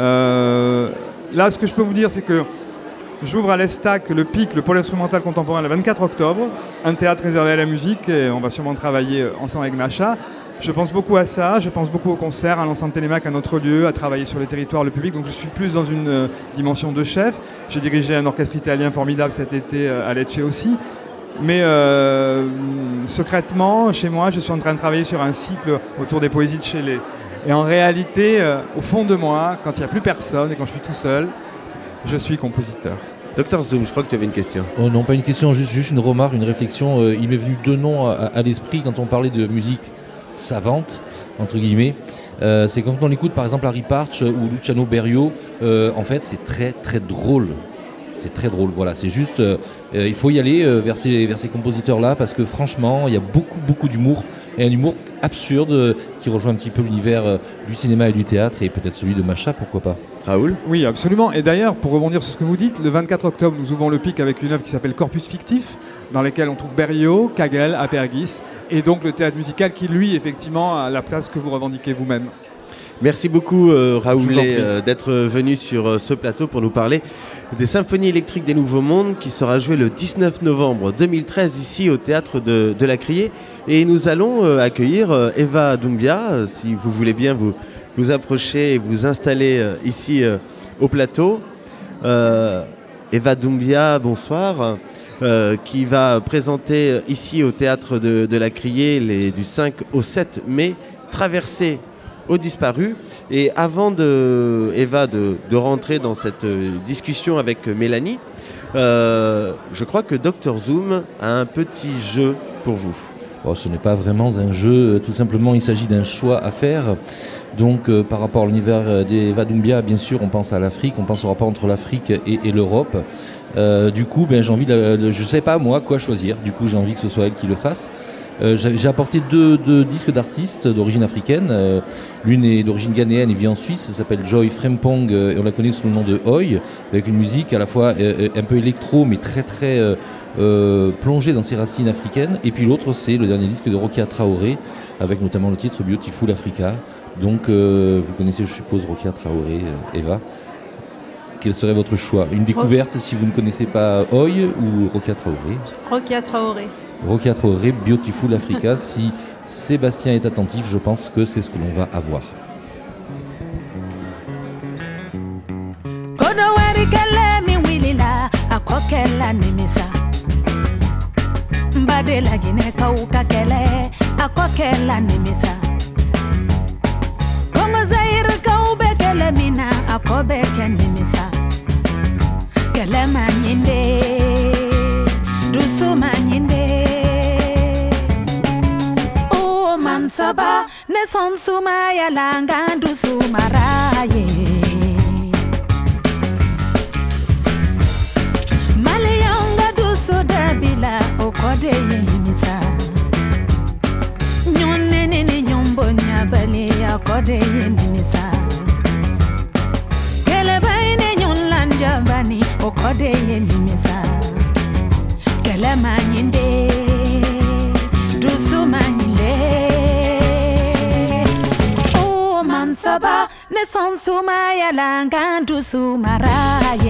Euh, là, ce que je peux vous dire, c'est que j'ouvre à l'ESTAC le P I C, le pôle instrumental contemporain, le vingt-quatre octobre, un théâtre réservé à la musique, et on va sûrement travailler ensemble avec Macha. Je pense beaucoup à ça, je pense beaucoup au concert, à l'ensemble Télémac, à notre lieu, à travailler sur les territoires, le public. Donc je suis plus dans une euh, dimension de chef. J'ai dirigé un orchestre italien formidable cet été euh, à Lecce aussi. Mais euh, secrètement, chez moi, je suis en train de travailler sur un cycle autour des poésies de Shelley. Et en réalité, euh, au fond de moi, quand il n'y a plus personne et quand je suis tout seul, je suis compositeur. Docteur Zoom, je crois que tu avais une question. Oh non, pas une question, juste, juste une remarque, une réflexion. Euh, il m'est venu deux noms à, à l'esprit quand on parlait de musique savante, entre guillemets. Euh, c'est quand on écoute par exemple Harry Partch ou Luciano Berio, euh, en fait c'est très très drôle. C'est très drôle, voilà. C'est juste, euh, euh, il faut y aller euh, vers ces, vers ces compositeurs-là parce que franchement, il y a beaucoup beaucoup d'humour et un humour absurde euh, qui rejoint un petit peu l'univers euh, du cinéma et du théâtre et peut-être celui de Macha, pourquoi pas. Raoul ? Oui, absolument. Et d'ailleurs, pour rebondir sur ce que vous dites, le vingt-quatre octobre, nous ouvrons le pic avec une œuvre qui s'appelle Corpus Fictif, dans laquelle on trouve Berio, Kagel, Apergis, et donc le théâtre musical qui, lui, effectivement, a la place que vous revendiquez vous-même. Merci beaucoup euh, Raoul euh, d'être venu sur euh, ce plateau pour nous parler des Symphonies électriques des Nouveaux Mondes qui sera joué le dix-neuf novembre deux mille treize ici au Théâtre de, de la Criée. Et nous allons euh, accueillir euh, Eva Doumbia, euh, si vous voulez bien vous, vous approcher et vous installer euh, ici euh, au plateau. Euh, Eva Doumbia, bonsoir, euh, qui va présenter ici au Théâtre de, de la Criée les, du cinq au sept mai, Traversée aux disparus. Et avant de, Eva de, de rentrer dans cette discussion avec Mélanie, euh, je crois que Docteur Zoom a un petit jeu pour vous. Oh, ce n'est pas vraiment un jeu, tout simplement il s'agit d'un choix à faire. Donc euh, par rapport à l'univers d'Eva Doumbia, bien sûr on pense à l'Afrique, on pense au rapport entre l'Afrique et, et l'Europe. Euh, du coup ben, j'ai envie de, de, je ne sais pas moi quoi choisir, du coup j'ai envie que ce soit elle qui le fasse. Euh, j'ai, j'ai apporté deux, deux disques d'artistes d'origine africaine. Euh, l'une est d'origine ghanéenne et vit en Suisse, elle s'appelle Joy Frempong euh, et on la connaît sous le nom de Oi, avec une musique à la fois euh, un peu électro mais très très euh, euh, plongée dans ses racines africaines. Et puis l'autre c'est le dernier disque de Rokia Traoré avec notamment le titre Beautiful Africa. Donc euh, vous connaissez je suppose Rokia Traoré, euh, Eva. Quel serait votre choix? Une découverte si vous ne connaissez pas Oi ou Rokia Traoré? Rokia Traoré. Rokia Traoré, Beautiful Africa. Si Sébastien est attentif, je pense que c'est ce que l'on va avoir. Saba ne son suma ya langandu sumaraye Malayanga du sodabila okode yenimisa Nyone nene nyombo nyabale ya kode yenimisa Kele baine nyonlanja bani okode yenimisa Kele manyinde du sumanyinde Saba ne son suma ya langandu sumaraye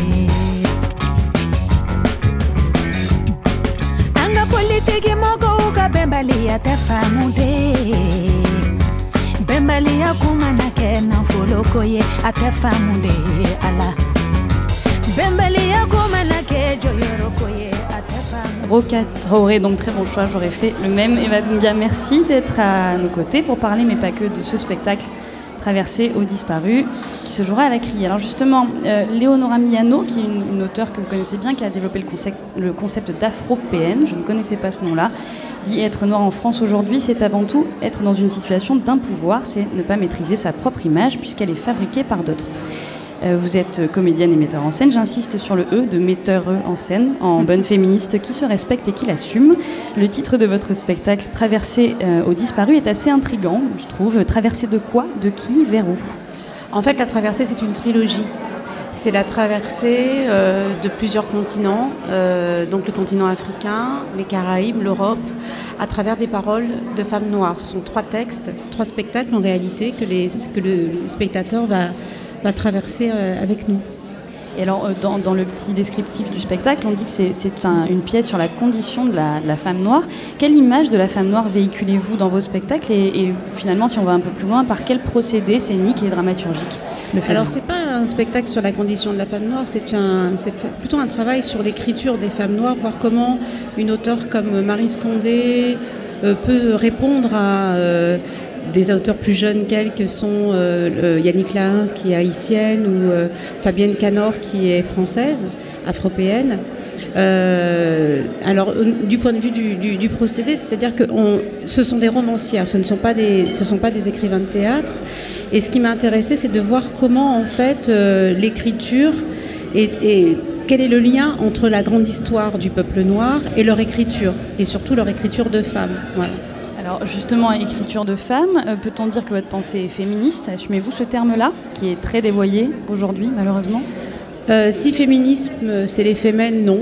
Anga politiki moko uka bembali ya tefamude Bembali ya kumana kena folokoye atefamude ala Bembali ya kumana kejo yorokoye atefamude Rokia Traoré, donc très bon choix, j'aurais fait le même. Eva Doumbia, merci d'être à nos côtés pour parler, mais pas que, de ce spectacle Traversée aux disparus, qui se jouera à la Criée. Alors justement, euh, Léonora Miano, qui est une, une auteure que vous connaissez bien, qui a développé le concept, le concept d'afro-P N, je ne connaissais pas ce nom-là, dit être noir en France aujourd'hui, c'est avant tout être dans une situation d'impouvoir, c'est ne pas maîtriser sa propre image puisqu'elle est fabriquée par d'autres. Euh, vous êtes comédienne et metteur en scène. J'insiste sur le E de metteur en scène, en bonne féministe qui se respecte et qui l'assume. Le titre de votre spectacle, Traversée euh, aux disparus, est assez intriguant, je trouve. Traversée de quoi? De qui? Vers où? En fait, la traversée, c'est une trilogie. C'est la traversée euh, de plusieurs continents, euh, donc le continent africain, les Caraïbes, l'Europe, à travers des paroles de femmes noires. Ce sont trois textes, trois spectacles en réalité que, les, que le spectateur va... va traverser euh, avec nous. Et alors, euh, dans, dans le petit descriptif du spectacle, on dit que c'est, c'est un, une pièce sur la condition de la, de la femme noire. Quelle image de la femme noire véhiculez-vous dans vos spectacles et, et finalement, si on va un peu plus loin, par quel procédé scénique et dramaturgique le faites-vous? Alors, c'est pas un spectacle sur la condition de la femme noire, c'est, un, c'est plutôt un travail sur l'écriture des femmes noires, voir comment une auteure comme Marie Scondé euh, peut répondre à... Euh, des auteurs plus jeunes qu'elle que sont euh, Yannick Lahens qui est haïtienne ou euh, Fabienne Canor qui est française, afropéenne. Euh, alors, du point de vue du, du, du procédé, c'est-à-dire que on, ce sont des romancières, ce ne sont pas des, ce sont pas des écrivains de théâtre. Et ce qui m'a intéressé, c'est de voir comment, en fait, euh, l'écriture et, et quel est le lien entre la grande histoire du peuple noir et leur écriture, et surtout leur écriture de femme. Voilà. Alors justement, écriture de femme, euh, peut-on dire que votre pensée est féministe? Assumez-vous ce terme-là, qui est très dévoyé aujourd'hui, malheureusement? Euh, si féminisme, c'est les fémènes, non.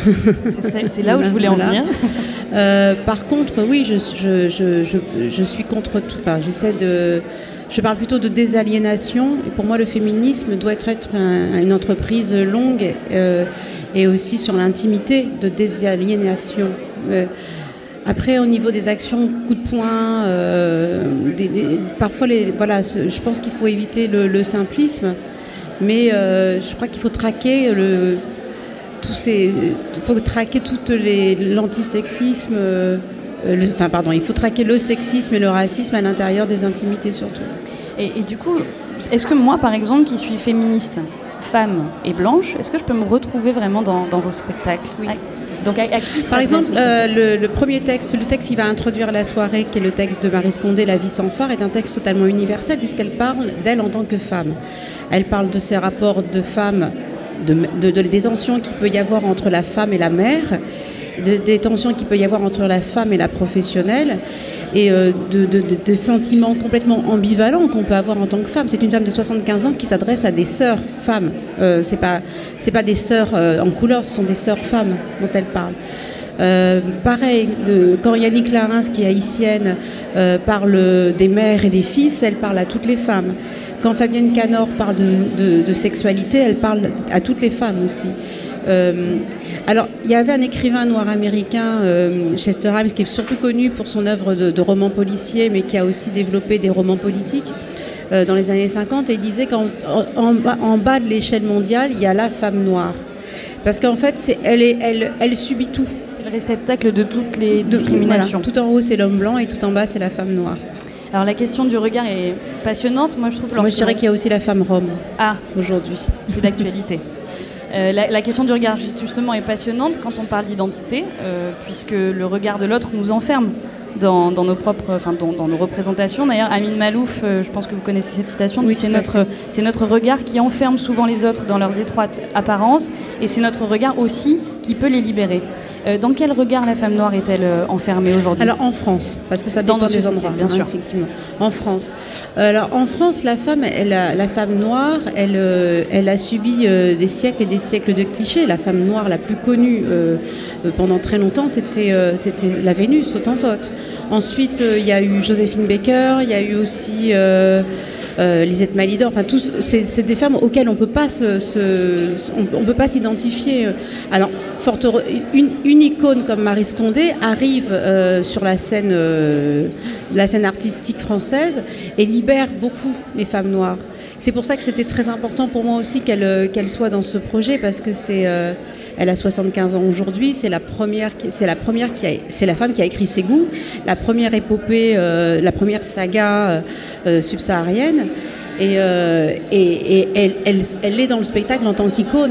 C'est, c'est là où je voulais en venir. Euh, par contre, oui, je, je, je, je, je suis contre tout. Enfin, j'essaie de... Je parle plutôt de désaliénation. Et pour moi, le féminisme doit être un, une entreprise longue euh, et aussi sur l'intimité de désaliénation. Euh, Après, au niveau des actions, coups de poing, euh, des, des, parfois, les, voilà, je pense qu'il faut éviter le, le simplisme. Mais euh, je crois qu'il faut traquer le, tous ces, il faut traquer toutes les l'antisexisme. Euh, le, enfin, pardon, il faut traquer le sexisme et le racisme à l'intérieur des intimités surtout. Et, et du coup, est-ce que moi, par exemple, qui suis féministe, femme et blanche, est-ce que je peux me retrouver vraiment dans, dans vos spectacles? Oui. Donc, à, à qui Par exemple, euh, le, le premier texte, le texte qui va introduire la soirée, qui est le texte de Maryse Condé, La vie sans phare, est un texte totalement universel puisqu'elle parle d'elle en tant que femme. Elle parle de ses rapports de femme, de, de, de, des tensions qu'il peut y avoir entre la femme et la mère, de, des tensions qu'il peut y avoir entre la femme et la professionnelle, et euh, de, de, de, des sentiments complètement ambivalents qu'on peut avoir en tant que femme. C'est une femme de soixante-quinze ans qui s'adresse à des sœurs femmes. Euh, c'est pas, c'est pas des sœurs euh, en couleur, ce sont des sœurs femmes dont elle parle. Euh, pareil, de, quand Yannick Larins, qui est haïtienne, euh, parle des mères et des fils, elle parle à toutes les femmes. Quand Fabienne Canor parle de, de, de sexualité, elle parle à toutes les femmes aussi. Euh, alors, il y avait un écrivain noir américain, euh, Chester Himes, qui est surtout connu pour son œuvre de, de romans policiers, mais qui a aussi développé des romans politiques euh, dans les années cinquante, et il disait qu'en en, en, en bas de l'échelle mondiale, il y a la femme noire. Parce qu'en fait, c'est, elle, est, elle, elle subit tout. C'est le réceptacle de toutes les discriminations. De, voilà, tout en haut, c'est l'homme blanc, et tout en bas, c'est la femme noire. Alors la question du regard est passionnante, moi je trouve. Moi je dirais qu'il y a aussi la femme rome ah, aujourd'hui. C'est d'actualité. euh, la, la question du regard justement est passionnante quand on parle d'identité, euh, puisque le regard de l'autre nous enferme dans, dans nos propres, enfin dans, dans nos représentations. D'ailleurs, Amin Malouf, euh, je pense que vous connaissez cette citation, oui, c'est notre, c'est notre regard qui enferme souvent les autres dans leurs étroites apparences, et c'est notre regard aussi qui peut les libérer. Euh, dans quel regard la femme noire est-elle euh, enfermée aujourd'hui? Alors en France, parce que ça dépend dans des sociétés, endroits, bien hein, sûr. Effectivement. En France. Alors en France, la femme, elle a, la femme noire, elle, euh, elle a subi euh, des siècles et des siècles de clichés. La femme noire la plus connue euh, pendant très longtemps, c'était, euh, c'était la Vénus hottentote. Ensuite, il euh, y a eu Joséphine Baker, il y a eu aussi euh, euh, Lisette Malidor. Enfin, tous, c'est, c'est des femmes auxquelles on peut pas se, se, on, on peut pas s'identifier. Alors, fort heureux, une, une icône comme Maryse Condé arrive euh, sur la scène, euh, la scène artistique française et libère beaucoup les femmes noires. C'est pour ça que c'était très important pour moi aussi qu'elle, qu'elle soit dans ce projet, parce que c'est, euh, elle a soixante-quinze ans aujourd'hui, c'est la première, c'est la première qui a, c'est la femme qui a écrit Ségou, la première épopée, euh, la première saga euh, subsaharienne, et, euh, et, et elle, elle, elle est dans le spectacle en tant qu'icône.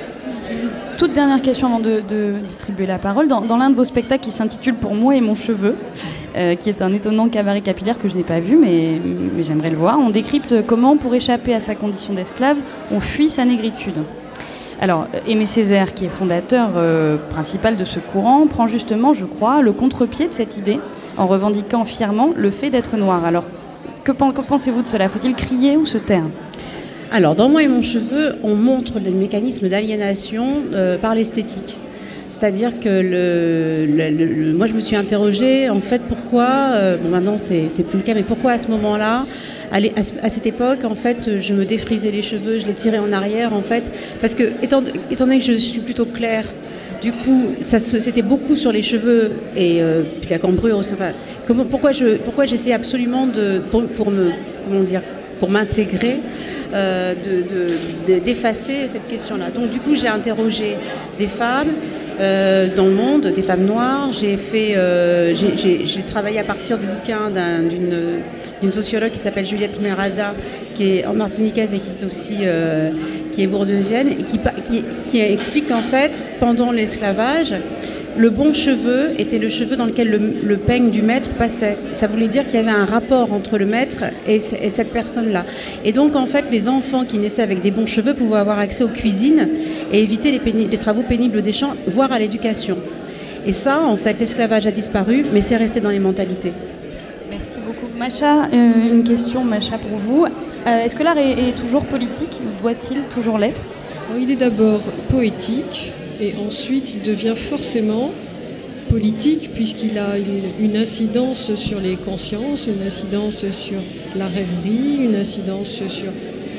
Toute dernière question avant de, de distribuer la parole. Dans, dans l'un de vos spectacles qui s'intitule Pour moi et mon cheveu, euh, qui est un étonnant cabaret capillaire que je n'ai pas vu, mais, mais j'aimerais le voir, on décrypte comment, pour échapper à sa condition d'esclave, on fuit sa négritude. Alors, Aimé Césaire, qui est fondateur euh, principal de ce courant, prend justement, je crois, le contre-pied de cette idée, en revendiquant fièrement le fait d'être noir. Alors, que, que pensez-vous de cela? Faut-il crier ou se taire? Alors, dans Moi et mon cheveu, on montre les mécanismes d'aliénation euh, par l'esthétique. C'est-à-dire que le, le, le, le, moi, je me suis interrogée, en fait, pourquoi, euh, bon, maintenant, c'est, c'est plus le cas, mais pourquoi à ce moment-là, à, à, à cette époque, en fait, je me défrisais les cheveux, je les tirais en arrière, en fait, parce que, étant, étant donné que je suis plutôt claire, du coup, ça, c'était beaucoup sur les cheveux et euh, puis la cambrure aussi. Enfin, comment, pourquoi, je, pourquoi j'essayais absolument de, pour, pour me, comment dire, pour m'intégrer, euh, de, de, de, d'effacer cette question-là. Donc du coup, j'ai interrogé des femmes euh, dans le monde, des femmes noires. J'ai, fait, euh, j'ai, j'ai, j'ai travaillé à partir du bouquin d'un, d'une, d'une sociologue qui s'appelle Juliette Merada, qui est en martiniquaise et qui est aussi, euh, qui est bourdeusienne, et qui, qui, qui explique qu'en fait, pendant l'esclavage, le bon cheveu était le cheveu dans lequel le, le peigne du maître passait. Ça voulait dire qu'il y avait un rapport entre le maître et, et cette personne-là. Et donc, en fait, les enfants qui naissaient avec des bons cheveux pouvaient avoir accès aux cuisines et éviter les, péni- les travaux pénibles des champs, voire à l'éducation. Et ça, en fait, l'esclavage a disparu, mais c'est resté dans les mentalités. Merci beaucoup. Macha, euh, une question, Macha, pour vous. Euh, est-ce que l'art est, est toujours politique? Doit-il toujours l'être? Alors, il est d'abord poétique. Et ensuite, il devient forcément politique puisqu'il a une, une incidence sur les consciences, une incidence sur la rêverie, une incidence sur...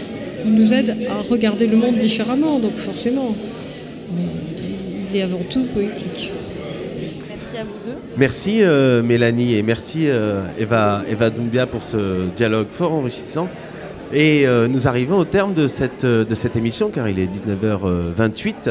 Il nous aide à regarder le monde différemment, donc forcément. Mais il est avant tout poétique. Merci à vous deux. Merci euh, Mélanie et merci euh, Eva, Eva Doumbia pour ce dialogue fort enrichissant. Et euh, nous arrivons au terme de cette, de cette émission car il est dix-neuf heures vingt-huit.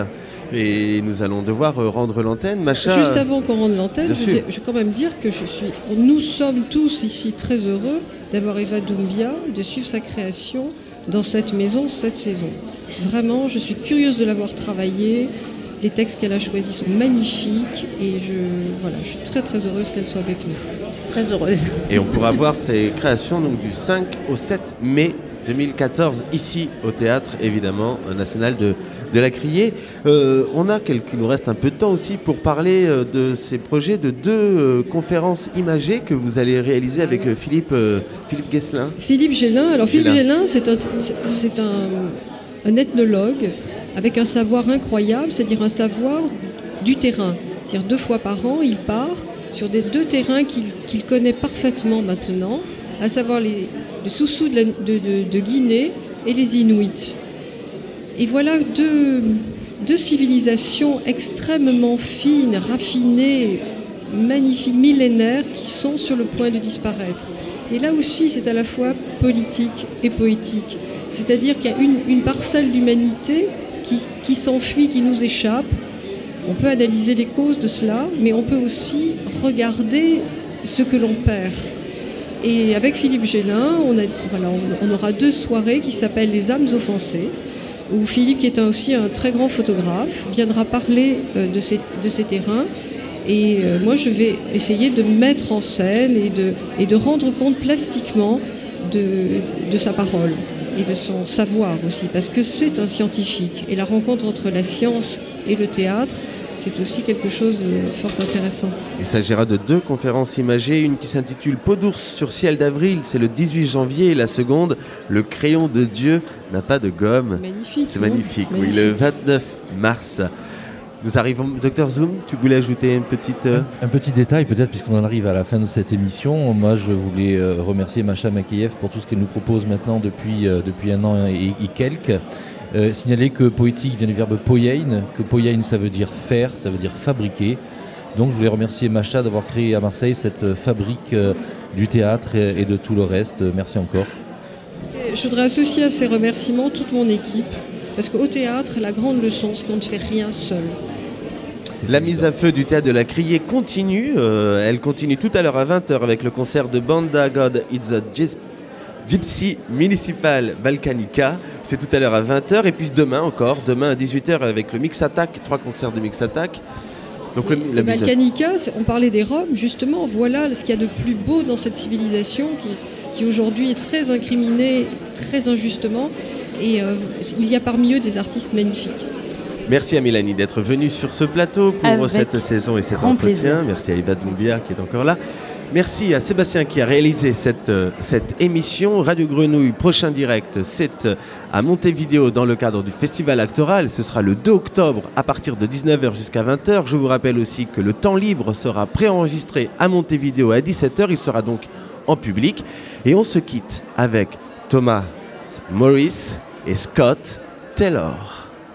Et nous allons devoir rendre l'antenne. Macha, juste avant qu'on rende l'antenne, je vais, je vais quand même dire que je suis, nous sommes tous ici très heureux d'avoir Eva Doumbia et de suivre sa création dans cette maison, cette saison. Vraiment, je suis curieuse de l'avoir travaillée. Les textes qu'elle a choisis sont magnifiques et je, voilà, je suis très très heureuse qu'elle soit avec nous. Très heureuse. Et on pourra voir ses créations donc, du cinq au sept mai deux mille quatorze ici au Théâtre évidemment national de, de la Criée. Euh, on a quelques, il nous reste un peu de temps aussi pour parler euh, de ces projets de deux euh, conférences imagées que vous allez réaliser avec euh, Philippe, euh, Philippe Guesselin. Philippe Gélin. Alors Philippe Gélin, Gélin c'est, un, c'est un, un ethnologue avec un savoir incroyable, c'est-à-dire un savoir du terrain. C'est-à-dire deux fois par an, il part sur des deux terrains qu'il, qu'il connaît parfaitement maintenant, à savoir les les Soussous de, la, de, de, de Guinée et les Inuits. Et voilà deux, deux civilisations extrêmement fines, raffinées, magnifiques, millénaires, qui sont sur le point de disparaître. Et là aussi, c'est à la fois politique et poétique. C'est-à-dire qu'il y a une, une parcelle d'humanité qui, qui s'enfuit, qui nous échappe. On peut analyser les causes de cela, mais on peut aussi regarder ce que l'on perd. Et avec Philippe Gélin, on, a, voilà, on, on aura deux soirées qui s'appellent Les âmes offensées, où Philippe, qui est un, aussi un très grand photographe, viendra parler euh, de, ces, de ces terrains. Et euh, moi, je vais essayer de mettre en scène et de, et de rendre compte plastiquement de, de sa parole et de son savoir aussi, parce que c'est un scientifique. Et la rencontre entre la science et le théâtre, c'est aussi quelque chose de fort intéressant. Il s'agira de deux conférences imagées, une qui s'intitule Peau d'ours sur ciel d'avril, c'est le dix-huit janvier, et la seconde, Le crayon de Dieu n'a pas de gomme. C'est magnifique. C'est magnifique, oui, magnifique. Le vingt-neuf mars. Nous arrivons, Docteur Zoom, tu voulais ajouter une petite... Euh... Un, un petit détail peut-être, puisqu'on en arrive à la fin de cette émission. Moi, je voulais euh, remercier Macha Makayev pour tout ce qu'elle nous propose maintenant depuis, euh, depuis un an et, et quelques. Euh, signaler que poétique vient du verbe poiein, que poiein ça veut dire faire, ça veut dire fabriquer. Donc je voulais remercier Macha d'avoir créé à Marseille cette fabrique euh, du théâtre et, et de tout le reste. Merci encore. Je voudrais associer à ces remerciements toute mon équipe, parce qu'au théâtre, la grande leçon, c'est qu'on ne fait rien seul. La mise à feu du théâtre de la Criée continue. Euh, elle continue tout à l'heure à vingt heures avec le concert de Banda God It's a Gypsy. Gypsy Municipal Balkanica, c'est tout à l'heure à vingt heures, et puis demain encore, demain à dix-huit heures avec le Mix Attack, trois concerts de Mix Attack. Donc le, le Balkanica, on parlait des Roms, justement, voilà ce qu'il y a de plus beau dans cette civilisation qui, qui aujourd'hui est très incriminée, très injustement, et euh, il y a parmi eux des artistes magnifiques. Merci à Mélanie d'être venue sur ce plateau pour avec cette saison et cet entretien. Plaisir. Merci à Eva Doumbia qui est encore là. Merci à Sébastien qui a réalisé cette, euh, cette émission. Radio Grenouille, prochain direct, c'est euh, à Montevideo dans le cadre du Festival Actoral. Ce sera le deux octobre à partir de dix-neuf heures jusqu'à vingt heures. Je vous rappelle aussi que le temps libre sera préenregistré à Montevideo à dix-sept heures. Il sera donc en public. Et on se quitte avec Thomas Morris et Scott Taylor.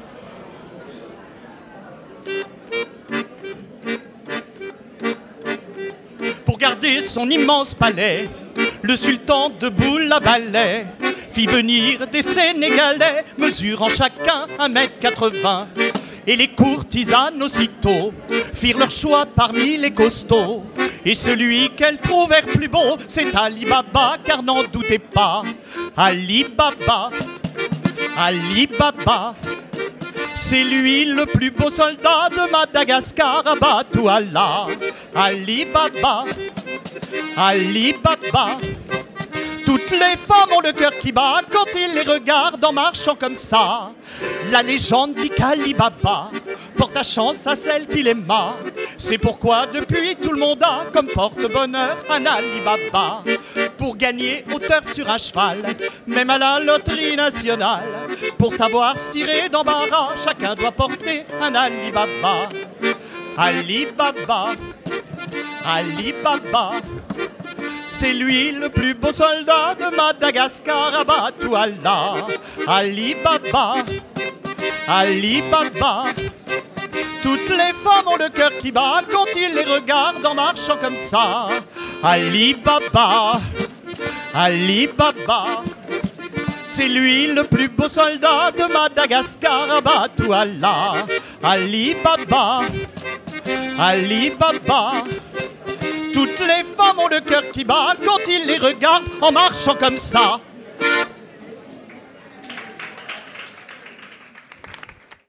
Garder son immense palais, le sultan de Boula-Balais fit venir des Sénégalais, mesurant chacun un mètre quatre-vingts. Et les courtisanes aussitôt firent leur choix parmi les costauds. Et celui qu'elles trouvèrent plus beau, c'est Ali Baba, car n'en doutez pas, Ali Baba. Ali Baba. C'est lui le plus beau soldat de Madagascar, Abatou Allah. Ali Baba, Ali Baba. Toutes les femmes ont le cœur qui bat quand ils les regardent en marchant comme ça. La légende dit qu'Ali Baba porte à chance à celle qu'il aima. C'est pourquoi depuis tout le monde a comme porte-bonheur un Ali Baba. Pour gagner hauteur sur un cheval, même à la loterie nationale. Pour savoir se tirer d'embarras, chacun doit porter un Ali Baba. Ali Baba, Ali Baba. C'est lui le plus beau soldat de Madagascar, Abatou Allah. Ali Baba, Ali Baba. Toutes les femmes ont le cœur qui bat quand ils les regardent en marchant comme ça. Ali Baba, Ali Baba. C'est lui le plus beau soldat de Madagascar, Abatou Allah. Ali Baba, Ali Baba. Toutes les femmes ont le cœur qui bat quand ils les regardent en marchant comme ça.